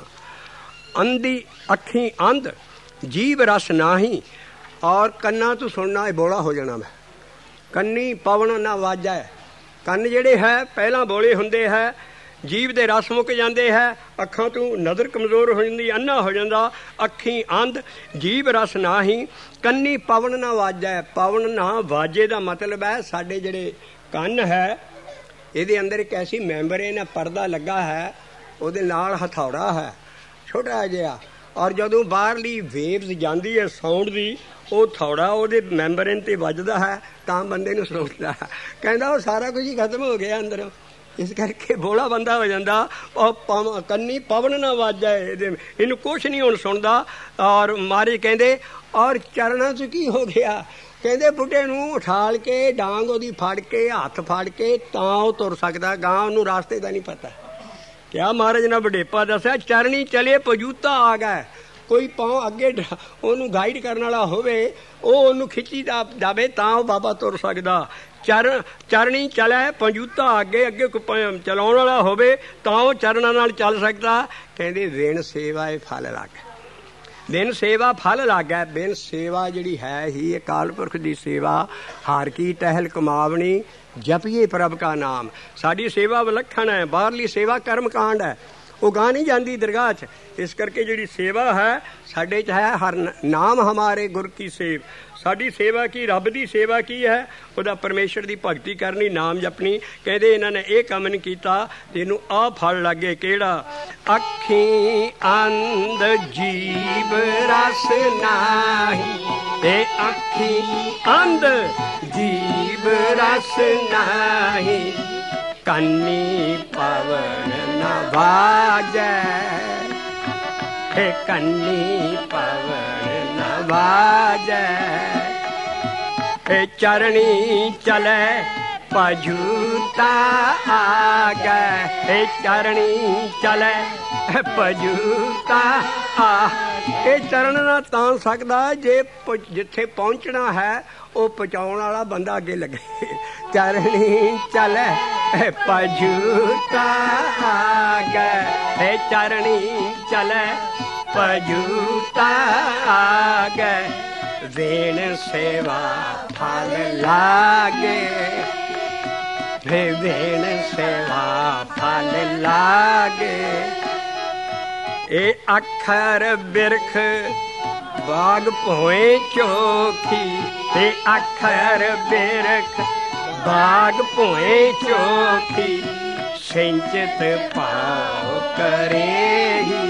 Speaker 1: अंधी अखी अंध, जीभ रस ना ही, और कन्ना तू सुनना ये बोला हो जाना। मैं कन्नी पवन ना वाजा है, ਕੰਨ ਜਿਹੜੇ है ਪਹਿਲਾਂ ਬੋਲੇ ਹੁੰਦੇ है, जीभ ਦੇ रस मुक जाते है, अखां तू नज़र कमज़ोर हो जाती, अन्ना हो जाता, अखी अंध, जीभ रस ना ही, कन्नी पवन ना वाजा है। पवन ना वाजे का मतलब है साडे ਜਿਹੜੇ ਕੰਨ है, ਇਹਦੇ अंदर एक ऐसी मैंबर है ना परदा लगा है, ਉਹਦੇ ਨਾਲ ਹਥੌੜਾ है छोटा ਜਿਹਾ, और ਜਦੋਂ ਬਾਹਰਲੀ ਵੇਵਸ ਜਾਂਦੀ है ਸਾਊਂਡ ਦੀ, ਉਹ ਥੌੜਾ ਉਹਦੇ ਮੈਂਬਰਨ ਤੇ ਵੱਜਦਾ ਹੈ ਤਾਂ ਬੰਦੇ ਨੂੰ ਸੁਣਦਾ ਹੈ। ਕਹਿੰਦਾ ਉਹ ਸਾਰਾ ਕੁਝ ਹੀ ਖਤਮ ਹੋ ਗਿਆ ਅੰਦਰੋਂ, ਇਸ ਕਰਕੇ ਬੋਲਾ ਬੰਦਾ ਹੋ ਜਾਂਦਾ। ਉਹ ਕੰਨੀ ਪਵਨ ਨਾ ਵਾਜਾ, ਇਹਦੇ ਇਹਨੂੰ ਕੁਛ ਨਹੀਂ ਹੁਣ ਸੁਣਦਾ। ਔਰ ਮਾਰੇ ਕਹਿੰਦੇ ਔਰ ਚਰਨਾਂ 'ਚ ਕੀ ਹੋ ਗਿਆ, ਕਹਿੰਦੇ ਬੁੱਢੇ ਨੂੰ ਉਠਾਲ ਕੇ ਡਾਂਗ ਉਹਦੀ ਫੜ ਕੇ ਹੱਥ ਫੜ ਕੇ ਤਾਂ ਉਹ ਤੁਰ ਸਕਦਾ, ਗਾਂ ਉਹਨੂੰ ਰਾਸਤੇ ਦਾ ਨਹੀਂ ਪਤਾ। ਕਿਆ ਮਹਾਰਾਜ ਨੇ ਵਡੇਪਾ ਦੱਸਿਆ, ਚਰਨੀ ਚਲੇ ਪਜੂਤਾ ਆ ਗਿਆ। ਕੋਈ ਪਾਉ ਅੱਗੇ ਉਹਨੂੰ ਗਾਈਡ ਕਰਨ ਵਾਲਾ ਹੋਵੇ, ਉਹ ਉਹਨੂੰ ਖਿੱਚੀ ਦਾ ਜਾਵੇ ਤਾਂ ਉਹ ਬਾਬਾ ਤੁਰ ਸਕਦਾ। ਚਰ ਚਰਨੀ ਚਲੇ ਪੰਜੂਤਾ ਅੱਗੇ ਅੱਗੇ ਚਲਾਉਣ ਵਾਲਾ ਹੋਵੇ ਤਾਂ ਉਹ ਚਰਨਾਂ ਨਾਲ ਚੱਲ ਸਕਦਾ। ਕਹਿੰਦੇ ਵਿਣ ਸੇਵਾ ਇਹ ਫਲ ਲੱਗ, ਬਿਨ ਸੇਵਾ ਫਲ ਲੱਗਾ। ਬਿਨ ਸੇਵਾ ਜਿਹੜੀ ਹੈ ਹੀ ਅਕਾਲ ਪੁਰਖ ਦੀ ਸੇਵਾ, ਹਾਰ ਕੀ ਟਹਿਲ ਕਮਾਵਣੀ, ਜਪੀਏ ਪ੍ਰਭ ਕਾ ਨਾਮ। ਸਾਡੀ ਸੇਵਾ ਵਿਲੱਖਣ ਹੈ, ਬਾਹਰਲੀ ਸੇਵਾ ਕਰਮ ਕਾਂਡ ਹੈ, ਉਹ ਗਾਂ ਨਹੀਂ ਜਾਂਦੀ ਦਰਗਾਹ 'ਚ। ਇਸ ਕਰਕੇ ਜਿਹੜੀ ਸੇਵਾ ਹੈ ਸਾਡੇ 'ਚ ਹੈ, ਹਰ ਨਾਮ ਹਮਾਰੇ ਗੁਰ ਕੀ ਸੇਵ। ਸਾਡੀ ਸੇਵਾ ਕੀ, ਰੱਬ ਦੀ ਸੇਵਾ ਕੀ ਹੈ, ਉਹਦਾ ਪਰਮੇਸ਼ਰ ਦੀ ਭਗਤੀ ਕਰਨੀ, ਨਾਮ ਜਪਣੀ। ਕਹਿੰਦੇ ਇਹਨਾਂ ਨੇ ਇਹ ਕੰਮ ਨਹੀਂ ਕੀਤਾ ਤੇ ਇਹਨੂੰ ਆਹ ਫਲ ਲੱਗੇ ਕਿਹੜਾ, ਅੱਖੀ ਅੰਧ ਜੀਭ ਰਸ ਨਾਹੀ, ਤੇ ਅੱਖੀ ਅੰਧ ਜੀਭ ਰਸ ਨਾਹੀ, ਕੰਨੀ ਪਵਨ ਨਾ ਵਾਜੈ, हे ਕੰਨੀ ਪਵਨ ਨਾ ਵਾਜੈ, हे ਚਰਣੀ ਚਲੇ ਪਜੂਤਾ ਆਗੈ, हे ਚਰਣੀ ਚਲੇ ਪਜੂਤਾ ਆ। ਇਹ ਚਰਨ ਨਾ ਤਾਂ ਸਕਦਾ ਜੇ ਜਿੱਥੇ ਪਹੁੰਚਣਾ ਹੈ ਉਹ ਪਹੁੰਚਾਉਣ ਵਾਲਾ ਬੰਦਾ ਅੱਗੇ ਲੱਗੇ। ਚਰਣੀ ਚਲੇ ਪਜੂਤਾ ਆਗੈ, हे ਚਰਣੀ ਚਲੇ ਪਜੂਤਾ ਆਗੈ, ਵੇਣ ਸੇਵਾ ਫਲ ਲਾਗੇ, ਵੇ ਵੇਣ ਸੇਵਾ ਫਲ ਲਾਗੇ। ਇਹ ਅੱਖਰ ਬਿਰਖ ਬਾਗ ਭੋਏ ਚੋਖੀ, ਇਹ ਅੱਖਰ ਬਿਰਖ ਬਾਗ ਭੋਏ ਚੋਖੀ, ਸਿੰਚਿਤ ਭਾਵ ਕਰੇਹੀ,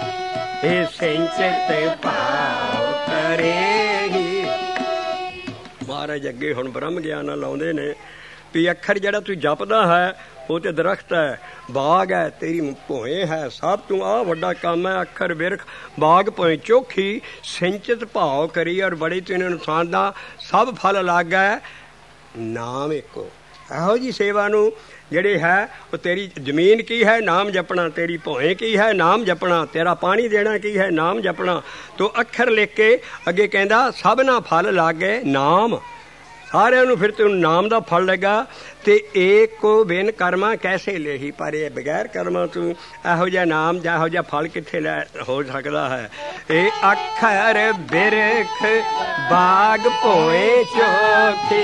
Speaker 1: ਇਹ ਸਿੰਚਿਤ ਭਾਵ ਕਰੇਹੀ। ਮਹਾਰਾਜ ਅੱਗੇ ਹੁਣ ਬ੍ਰਹਮ ਗਿਆਨ ਲਾਉਂਦੇ ਨੇ ਵੀ ਅੱਖਰ ਜਿਹੜਾ ਤੂੰ ਜਪਦਾ ਹੈ ਉਹ ਤੇ ਦਰਖਤ ਹੈ, ਬਾਗ ਹੈ, ਤੇਰੀ ਭੋਏ ਹੈ, ਸਭ ਤੂੰ ਆਹ ਵੱਡਾ ਕੰਮ ਹੈ। ਅੱਖਰ ਬਿਰਖ ਬਾਗ ਭੋਏ ਚੋਖੀ, ਸਿੰਚਿਤ ਭਾਵ ਕਰੀ ਔਰ ਬੜੀ ਤੈਨੂੰ ਨੁਕਸਾਨ ਦਾ ਸਭ ਫਲ ਲੱਗ ਹੈ ਨਾਮ ਇੱਕੋ। ਇਹੋ ਜਿਹੀ ਸੇਵਾ ਨੂੰ ਜਿਹੜੀ ਹੈ ਉਹ ਤੇਰੀ ਜ਼ਮੀਨ ਕੀ ਹੈ, ਨਾਮ ਜਪਣਾ, ਤੇਰੀ ਭੋਏ ਕੀ ਹੈ, ਨਾਮ ਜਪਣਾ, ਤੇਰਾ ਪਾਣੀ ਦੇਣਾ ਕੀ ਹੈ, ਨਾਮ ਜਪਣਾ। ਤੋ ਅੱਖਰ ਲਿਖ ਕੇ ਅੱਗੇ ਕਹਿੰਦਾ ਸਭਨਾ ਫਲ ਲਾਗੇ ਨਾਮ, ਸਾਰਿਆਂ ਨੂੰ ਫਿਰ ਤੈਨੂੰ ਨਾਮ ਦਾ ਫਲ ਲੱਗਾ। ਤੇ ਏਕੋ ਬਿਨ ਕਰਮਾ ਕੈਸੇ ਲੇਹੀ, ਪਰ ਇਹ ਬਗੈਰ ਕਰਮਾਂ ਤੂੰ ਇਹੋ ਜਿਹਾ ਨਾਮ ਜਾਂ ਇਹੋ ਜਿਹਾ ਫਲ ਕਿੱਥੇ ਲੈ ਹੋ ਸਕਦਾ ਹੈ। ਇਹ ਅੱਖਰ ਬਿਰਖ ਬਾਗ ਭੋਏ ਚੋਖੀ,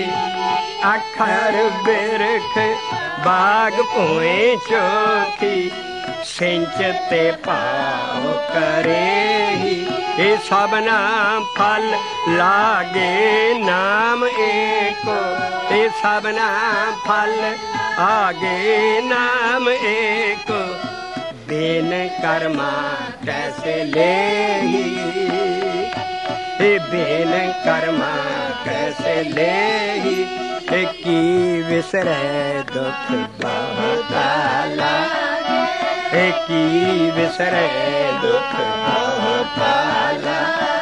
Speaker 1: ਅੱਖਰ ਬਿਰਖ ਬਾਗ ਭੋਏ ਚੋਖੀ, ਸਿੰਚ ਤੇ ਭਾਵ ਕਰੇਹੀ, ਇਹ ਸਭਨਾ ਫਲ ਲਾਗੇ ਨਾਮ ਏਕੋ, ਇਹ ਸਭਨਾ ਫਲ ਆਗੇ ਨਾਮ ਏਕੋ। ਬਿਨ ਕਰਮਾ ਕੈਸੇ ਲੇਹੀ, ਇਹ ਬਿਨ ਕਰਮਾ ਕੈਸੇ ਲੇਹੀ, ਇਹ ਕੀ ਵਿਸਰੈ ਦੁਖ ਬਹੁਤਾਲਾ, ਇਹ ਕੀ ਵਿਸਰੈ ਦੁਖ ਬਹੁਤਾਲਾ।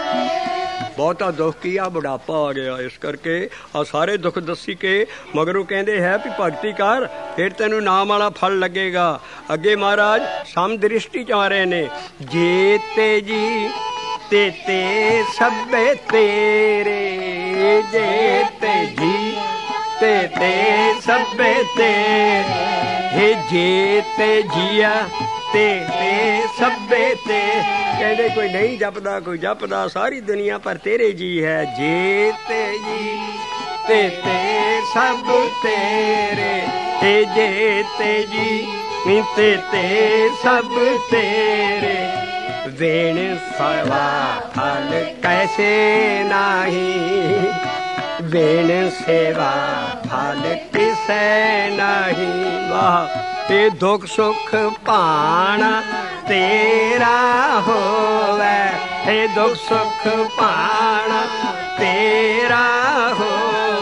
Speaker 1: ਬਹੁਤਾ ਦੁੱਖ ਕੀ ਆ, ਬੁਢਾਪਾ ਆ ਗਿਆ, ਇਸ ਕਰਕੇ ਆ ਸਾਰੇ ਦੁੱਖ ਦੱਸੀ ਕੇ ਮਗਰੋਂ ਕਹਿੰਦੇ ਹੈ ਵੀ ਭਗਤੀ ਕਰ ਫਿਰ ਤੈਨੂੰ ਨਾਮ ਵਾਲਾ ਫਲ ਲੱਗੇਗਾ। ਅੱਗੇ ਮਹਾਰਾਜ ਸਮ ਦ੍ਰਿਸ਼ਟੀ ਚ ਆ ਰਹੇ ਨੇ, ਜੇ ਤੇ ਜੀ ਤੇ ਤੇ ਸਭੇ ਤੇਰੇ, ਜੇ ਤੇ ਜੀ ਤੇ ਤੇ ਸਭੇ ਤੇਰੇ, ਜੇ ਤੇ ਜੀਆ ਤੇ ਤੇ ਸਭੇ ਤੇ। ਕਹਿੰਦੇ ਕੋਈ ਨਹੀਂ ਜਪਦਾ, ਕੋਈ ਜਪਦਾ, ਸਾਰੀ ਦੁਨੀਆ ਪਰ ਤੇਰੇ ਜੀ ਹੈ। ਜੇ ਤੇ ਜੀ ਤੇ ਤੇ ਸਭ ਤੇਰੇ, ਇਹ ਜੇ ਤੇ ਜੀ ਤੇ ਤੇ ਸਭ ਤੇਰੇ, ਵੇਣ ਸਵਾ ਫਲ ਕੈਸੇ ਨਾਹੀ, ਵੇਣ ਸੇਵਾ ਫਲ ਕਿਸੇ ਨਹੀਂ। ਵਾਹ ਤੇ ਦੁੱਖ ਸੁੱਖ ਭਾਣਾ ਤੇਰਾ ਹੋਵੇ, ਇਹ ਦੁੱਖ ਸੁੱਖ ਭਾਣਾ ਤੇਰਾ ਹੋ,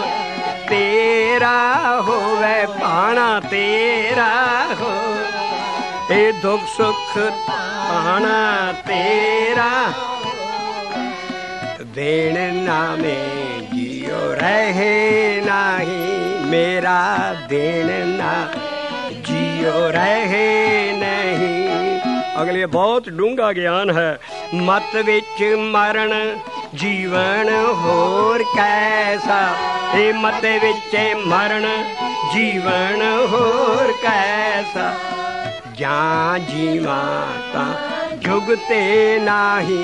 Speaker 1: ਤੇਰਾ ਹੋਵੇ ਭਾਣਾ ਤੇਰਾ ਹੋ, ਇਹ ਦੁੱਖ ਸੁੱਖ ਭਾਣਾ ਤੇਰਾ। ਦੇਣ ਨਾਮੇ ਜਿਉ ਰਹੇ ਨਹੀਂ, ਮੇਰਾ ਦੇਣ ਨਾ ਜਿਉ ਰਹੇ ਨਹੀਂ। ਅਗਲੇ ਬਹੁਤ ਡੂੰਘਾ ਗਿਆਨ ਹੈ। ਮਤ ਵਿੱਚ ਮਰਨ ਜੀਵਨ ਹੋਰ ਕੈਸਾ, ਇਹ ਮਤ ਵਿੱਚ ਮਰਨ ਜੀਵਨ ਹੋਰ ਕੈਸਾ, ਜਾਂ ਜੀਵਾਂ ਤਾਂ ਜੁਗਤੇ ਨਾਹੀ,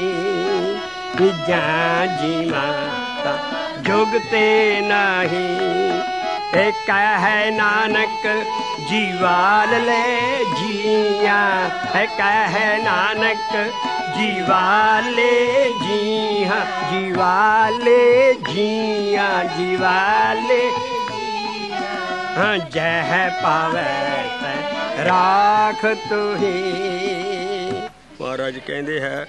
Speaker 1: ਜਾਂ ਜੀਵਾਂ ਤਾਂ ਜੁਗਤੇ ਨਾਹੀ। ਇਹ ਕਹਿ ਨਾਨਕ ਜੀਵਾਲ ਲੈ ਜੀਆਂ, ਹੈ ਕਹਿ ਨਾਨਕ ਜੀਵਾਲੇ ਜੀਆਂ, ਜੀਵਾਲੇ ਜੀਆਂ, ਜੀਵਾਲੇ ਹਾਂ। ਜਹ ਪਾਵੈ ਤੈ ਰਾਖ ਤੁਹੀ, ਮਹਾਰਾਜ ਕਹਿੰਦੇ ਹੈ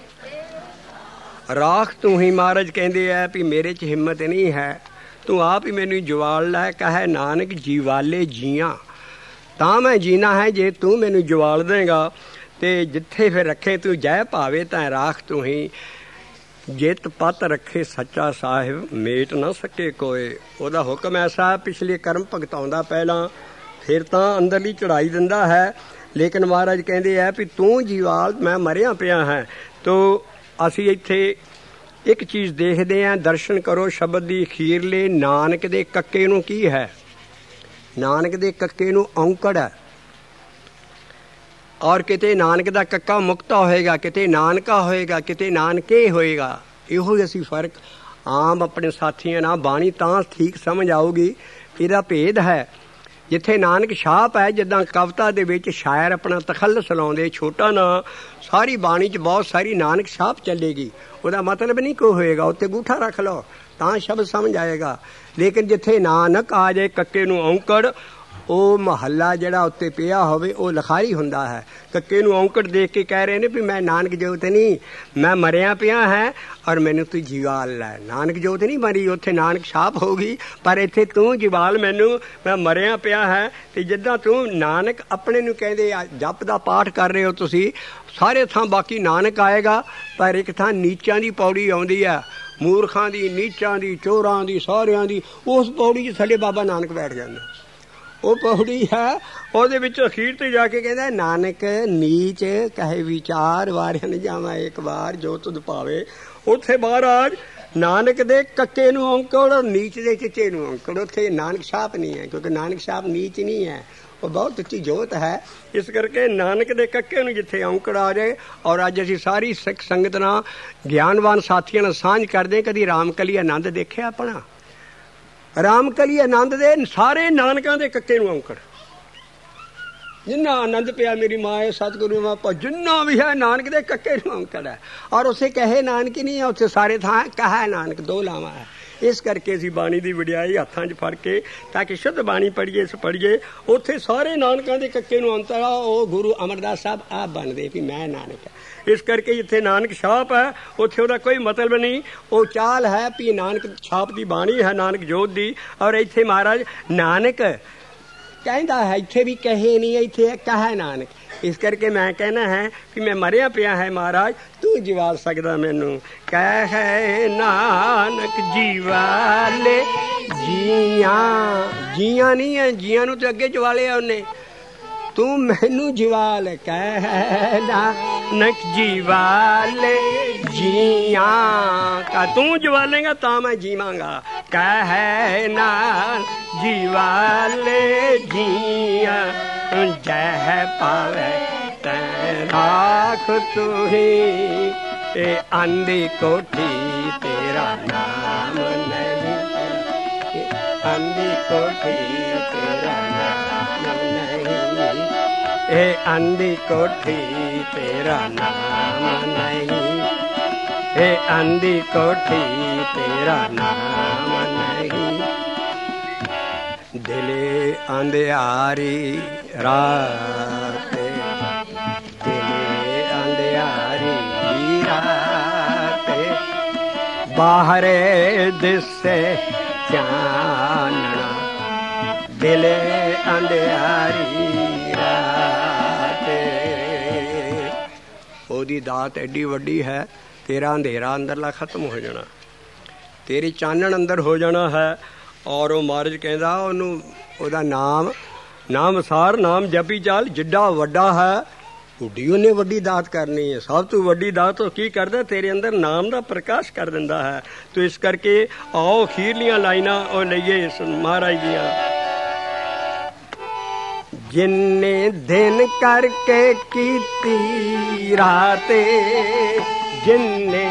Speaker 1: ਰਾਖ ਤੂੰ ਹੀ। ਮਹਾਰਾਜ ਕਹਿੰਦੇ ਹੈ ਵੀ ਮੇਰੇ 'ਚ ਹਿੰਮਤ ਨਹੀਂ ਹੈ, ਤੂੰ ਆਪ ਹੀ ਮੈਨੂੰ ਜਵਾਲ ਲੈ। ਕਹੇ ਨਾਨਕ ਜੀਵਾਲੇ ਜੀਆਂ, ਤਾਂ ਮੈਂ ਜੀਣਾ ਹੈ ਜੇ ਤੂੰ ਮੈਨੂੰ ਜਵਾਲ ਦੇਗਾ। ਤੇ ਜਿੱਥੇ ਫਿਰ ਰੱਖੇ ਤੂੰ ਜੈ ਭਾਵੇ ਤਾਂ ਰਾਖ ਤੂੰ ਹੀ। ਜਿਤ ਪਤ ਰੱਖੇ ਸੱਚਾ ਸਾਹਿਬ ਮੇਟ ਨਾ ਸਕੇ ਕੋਏ। ਉਹਦਾ ਹੁਕਮ ਐਸਾ, ਪਿਛਲੇ ਕਰਮ ਭਗਤਾਉਂਦਾ ਪਹਿਲਾਂ, ਫਿਰ ਤਾਂ ਅੰਦਰਲੀ ਚੜਾਈ ਦਿੰਦਾ ਹੈ। ਲੇਕਿਨ ਮਹਾਰਾਜ ਕਹਿੰਦੇ ਹੈ ਵੀ ਤੂੰ ਜੀਵਾਲ, ਮੈਂ ਮਰਿਆ ਪਿਆ ਹੈ। ਤੋ ਅਸੀਂ ਇੱਥੇ ਇੱਕ ਚੀਜ਼ ਦੇਖਦੇ ਹਾਂ, ਦਰਸ਼ਨ ਕਰੋ ਸ਼ਬਦ ਦੀ ਅਖੀਰਲੇ ਨਾਨਕ ਦੇ ਕੱਕੇ ਨੂੰ ਕੀ ਹੈ? ਨਾਨਕ ਦੇ ਕੱਕੇ ਨੂੰ ਔਂਕੜ ਹੈ, ਔਰ ਕਿਤੇ ਨਾਨਕ ਦਾ ਕੱਕਾ ਮੁਕਤਾ ਹੋਏਗਾ, ਕਿਤੇ ਨਾਨਕਾ ਹੋਏਗਾ, ਕਿਤੇ ਨਾਨਕੇ ਹੋਏਗਾ। ਇਹੋ ਅਸੀਂ ਫਰਕ ਆਮ ਆਪਣੇ ਸਾਥੀਆਂ ਨਾਲ ਬਾਣੀ ਤਾਂ ਠੀਕ ਸਮਝ ਆਊਗੀ। ਇਹਦਾ ਭੇਦ ਹੈ। ਜਿੱਥੇ ਨਾਨਕ ਛਾਪ ਹੈ, ਜਿੱਦਾਂ ਕਵਿਤਾ ਦੇ ਵਿੱਚ ਸ਼ਾਇਰ ਆਪਣਾ ਤਖੱਲਸ ਲਾਉਂਦੇ, ਛੋਟਾ ਨਾਂ, ਸਾਰੀ ਬਾਣੀ 'ਚ ਬਹੁਤ ਸਾਰੀ ਨਾਨਕ ਛਾਪ ਚੱਲੇਗੀ। ਉਹਦਾ ਮਤਲਬ ਨਹੀਂ ਕੋਈ ਹੋਏਗਾ, ਉੱਤੇ ਗੂਠਾ ਰੱਖ ਲਓ ਤਾਂ ਸ਼ਬਦ ਸਮਝ ਆਏਗਾ। ਲੇਕਿਨ ਜਿੱਥੇ ਨਾਨਕ ਆ ਜਾਏ ਕੱਕੇ ਨੂੰ ਔਂਕੜ, ਉਹ ਮਹੱਲਾ ਜਿਹੜਾ ਉੱਤੇ ਪਿਆ ਹੋਵੇ ਉਹ ਲਿਖਾਰੀ ਹੁੰਦਾ ਹੈ। ਕੱਕੇ ਨੂੰ ਔਂਕੜ ਦੇਖ ਕੇ ਕਹਿ ਰਹੇ ਨੇ ਵੀ ਮੈਂ ਨਾਨਕ ਜੋਤ ਨਹੀਂ, ਮੈਂ ਮਰਿਆ ਪਿਆ ਹੈ ਔਰ ਮੈਨੂੰ ਤੂੰ ਜੀਵਾਲ ਲੈ। ਨਾਨਕ ਜੋਤ ਨਹੀਂ ਮਰੀ, ਉੱਥੇ ਨਾਨਕ ਛਾਪ ਹੋਊਗੀ, ਪਰ ਇੱਥੇ ਤੂੰ ਜੀਵਾਲ ਮੈਨੂੰ, ਮੈਂ ਮਰਿਆ ਪਿਆ ਹੈ। ਤੇ ਜਿੱਦਾਂ ਤੂੰ ਨਾਨਕ ਆਪਣੇ ਨੂੰ ਕਹਿੰਦੇ ਆ, ਜਪ ਦਾ ਪਾਠ ਕਰ ਰਹੇ ਹੋ ਤੁਸੀਂ ਸਾਰੇ ਥਾਂ, ਬਾਕੀ ਨਾਨਕ ਆਏਗਾ, ਪਰ ਇੱਕ ਥਾਂ ਨੀਚਾਂ ਦੀ ਪੌੜੀ ਆਉਂਦੀ ਆ, ਮੂਰਖਾਂ ਦੀ, ਨੀਚਾਂ ਦੀ, ਚੋਰਾਂ ਦੀ, ਸਾਰਿਆਂ ਦੀ। ਉਸ ਪੌੜੀ 'ਚ ਸਾਡੇ ਬਾਬਾ ਨਾਨਕ ਬੈਠ ਜਾਂਦਾ। ਉਹ ਪੌੜੀ ਹੈ, ਉਹਦੇ ਵਿੱਚ ਅਖੀਰ ਤੇ ਜਾ ਕੇ ਕਹਿੰਦਾ ਨਾਨਕ ਨੀਚ ਕਹੇ ਵਿਚਾਰ ਵਾਰਿਆ ਨ ਜਾਵਾਂ ਇੱਕ ਵਾਰ ਜੋ ਤੁਧ ਭਾਵੇ। ਉੱਥੇ ਮਹਾਰਾਜ ਨਾਨਕ ਦੇ ਕੱਕੇ ਨੂੰ ਔਂਕੜ, ਨੀਚ ਦੇ ਚਿੱਚੇ ਨੂੰ ਔਂਕੜ। ਉੱਥੇ ਨਾਨਕ ਛਾਪ ਨਹੀਂ ਹੈ, ਕਿਉਂਕਿ ਨਾਨਕ ਛਾਪ ਨੀਚ ਨਹੀਂ ਹੈ, ਉਹ ਬਹੁਤ ਉੱਚੀ ਜੋਤ ਹੈ। ਇਸ ਕਰਕੇ ਨਾਨਕ ਦੇ ਕੱਕੇ ਨੂੰ ਜਿੱਥੇ ਔਂਕੜ ਆ ਜਾਏ। ਔਰ ਅੱਜ ਅਸੀਂ ਸਾਰੀ ਸਿੱਖ ਸੰਗਤ ਨਾਲ, ਗਿਆਨਵਾਨ ਸਾਥੀਆਂ ਨਾਲ ਸਾਂਝ ਕਰਦੇ। ਕਦੀ ਰਾਮਕਲੀ ਆਨੰਦ ਦੇਖਿਆ ਆਪਣਾ? ਰਾਮਕਲੀ ਆਨੰਦ ਦੇ ਸਾਰੇ ਨਾਨਕਾਂ ਦੇ ਕੱਕੇ ਨੂੰ ਔਂਕੜ। ਜਿੰਨਾ ਆਨੰਦ ਪਿਆ ਮੇਰੀ ਮਾਂ ਹੈ, ਸਤਿਗੁਰੂ ਮਾਂ, ਜਿੰਨਾ ਵੀ ਹੈ ਨਾਨਕ ਦੇ ਕੱਕੇ ਨੂੰ ਔਂਕੜ ਹੈ। ਔਰ ਉਸੇ ਕਹੇ ਨਾਨਕ ਨਹੀਂ ਹੈ, ਉੱਥੇ ਸਾਰੇ ਥਾਂ ਕਹਾ ਨਾਨਕ, ਦੋ ਲਾਵਾਂ ਹੈ। ਇਸ ਕਰਕੇ ਅਸੀਂ ਬਾਣੀ ਦੀ ਵਡਿਆਈ ਹੱਥਾਂ 'ਚ ਫੜ ਕੇ ਤਾਂ ਕਿ ਸ਼ੁੱਧ ਬਾਣੀ ਪੜ੍ਹੀਏ ਪੜ੍ਹੀਏ ਉੱਥੇ ਸਾਰੇ ਨਾਨਕਾਂ ਦੇ ਕੱਕੇ ਨੂੰ ਅੰਤਰ ਆ। ਉਹ ਗੁਰੂ ਅਮਰਦਾਸ ਸਾਹਿਬ ਆਪ ਬਣਦੇ ਵੀ ਮੈਂ ਨਾਨਕ ਹੈ। ਇਸ ਕਰਕੇ ਜਿੱਥੇ ਨਾਨਕ ਛਾਪ ਹੈ ਉੱਥੇ ਉਹਦਾ ਕੋਈ ਮਤਲਬ ਨਹੀਂ। ਉਹ ਚਾਲ ਹੈ ਵੀ ਨਾਨਕ ਛਾਪ ਦੀ ਬਾਣੀ ਹੈ, ਨਾਨਕ ਜੋਤ ਦੀ। ਔਰ ਇੱਥੇ ਮਹਾਰਾਜ ਨਾਨਕ ਕਹਿੰਦਾ ਹੈ, ਇੱਥੇ ਵੀ ਕਹੇ ਨਹੀਂ, ਇੱਥੇ ਕਹੇ ਨਾਨਕ। ਇਸ ਕਰਕੇ ਮੈਂ ਕਹਿਣਾ ਹੈ ਕਿ ਮੈਂ ਮਰਿਆ ਪਿਆ ਹੈ ਮਹਾਰਾਜ, ਤੂੰ ਜੀਵਾ ਸਕਦਾ ਮੈਨੂੰ। ਕਹੇ ਨਾਨਕ ਜੀਵਾਲੇ ਜੀਆਂ, ਜੀਆਂ ਨਹੀਂ ਹੈ, ਜੀਆਂ ਨੂੰ ਤੇ ਅੱਗੇ ਜਵਾਲਿਆ ਉਹਨੇ, ਤੂੰ ਮੈਨੂੰ ਜੀਵਾਲ। ਕਹਿ ਨਾਨਕ ਜੀਵਾਲੇ ਜੀਆਂ ਕਾ, ਤੂੰ ਜਵਾਲੇਗਾ ਤਾਂ ਮੈਂ ਜੀਵਾਂਗਾ। ਕਹਿ ਨਾਨਕ ਜੀਵਾਲੇ ਜੀਆਂ ਜਹ ਪਾਵੇ ਤੈ ਰਾਖ ਤੂੰ ਹੀ, ਤੇ ਆਂਦੀ ਕੋਠੀ ਤੇਰਾ ਨਾਮ ਨਹੀਂ, ਆਂਦੀ ਕੋਠੀ ਤੇਰਾ ਨਾਮ ਨਹੀਂ, ਇਹ ਆਂਦੀ ਕੋਠੀ ਤੇਰਾ ਨਾਮ ਨਹੀਂ, ਇਹ ਆਂਦੀ ਕੋਠੀ ਤੇਰਾ ਨਾਮ ਨਹੀਂ। ਦਿਲੇ ਅੰਧਿਆਰੀ ਰਾਤ, ਦਿਲੇ ਅੰਧਿਆਰੀ ਰਾਤ, ਬਾਹਰੇ ਦਿਸੇ ਚਾਨਣਾ, ਦਿਲੇ ਅੰਧਿਆਰੀ ਰਾਤ। ਉਹਦੀ ਦਾਤ ਐਡੀ ਵੱਡੀ ਹੈ, ਤੇਰਾ ਅੰਧੇਰਾ ਅੰਦਰਲਾ ਖਤਮ ਹੋ ਜਾਣਾ, ਤੇਰੀ ਚਾਨਣ ਅੰਦਰ ਹੋ ਜਾਣਾ ਹੈ। ਔਰ ਉਹ ਮਹਾਰਾਜ ਕਹਿੰਦਾ ਉਹਨੂੰ, ਉਹਦਾ ਨਾਮ ਨਾਮ ਸਾਰ, ਨਾਮ ਜਪੀ ਚੱਲ। ਜਿੱਡਾ ਵੱਡਾ ਹੈ ਉੱਡੀ ਉਹਨੇ ਵੱਡੀ ਦਾਤ ਕਰਨੀ ਹੈ। ਸਭ ਤੋਂ ਵੱਡੀ ਦਾਤ ਉਹ ਕੀ ਕਰਦਾ? ਤੇਰੇ ਅੰਦਰ ਨਾਮ ਦਾ ਪ੍ਰਕਾਸ਼ ਕਰ ਦਿੰਦਾ ਹੈ। ਤੋ ਇਸ ਕਰਕੇ ਆਓ ਅਖੀਰਲੀਆਂ ਲਾਈਨਾਂ ਉਹ ਲਈਏ ਇਸ ਮਹਾਰਾਜ ਦੀਆਂ। ਜਿੰਨੇ ਦਿਨ ਕਰਕੇ ਕੀਤੀ ਰਾਤੇ, ਜਿੰਨੇ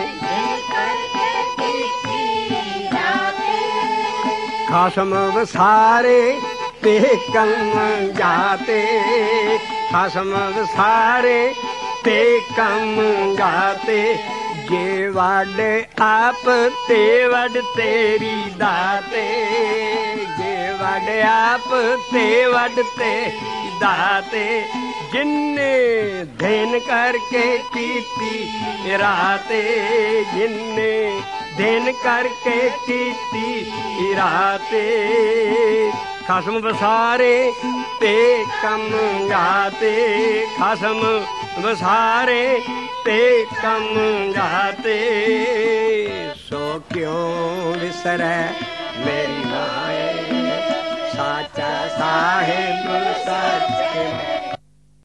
Speaker 1: ਖਸਮ ਵਸਾਰੇ ਤੇ ਕੰਮ ਜਾਤੇ, ਖਸਮ ਵਸਾਰੇ ਤੇ ਕੰਮ ਜਾਤੇ, ਜੇ ਵੱਡ ਆਪ ਤੇ ਵੱਡ ਤੇਰੀ ਦਾਤੇ, ਜੇ ਵੱਡ ਆਪ ਤੇ ਵੱਡ ਤੇਰੀ ਦਾਤੇ, ਜਿੰਨੇ ਦਿਨ ਕਰਕੇ ਕੀਤੀ ਰਾਤੇ, ਜਿੰਨੇ ਦਿਨ ਕਰਕੇ ਕੀਤੀ ਰਾਤੇ, ਖਸਮ ਵਸਾਰੇ ਤੇ ਕੰਮ ਜਾਤੇ, ਖਸਮ ਵਸਾਰੇ ਤੇ ਕੰਮ ਜਾਤੇ, ਸੋ ਕਿਉਂ ਵਿਸਰੈ ਮੇਰੀ ਮਾਏ, ਸਾਚਾ ਸਾਹਿਬ ਸੱਚ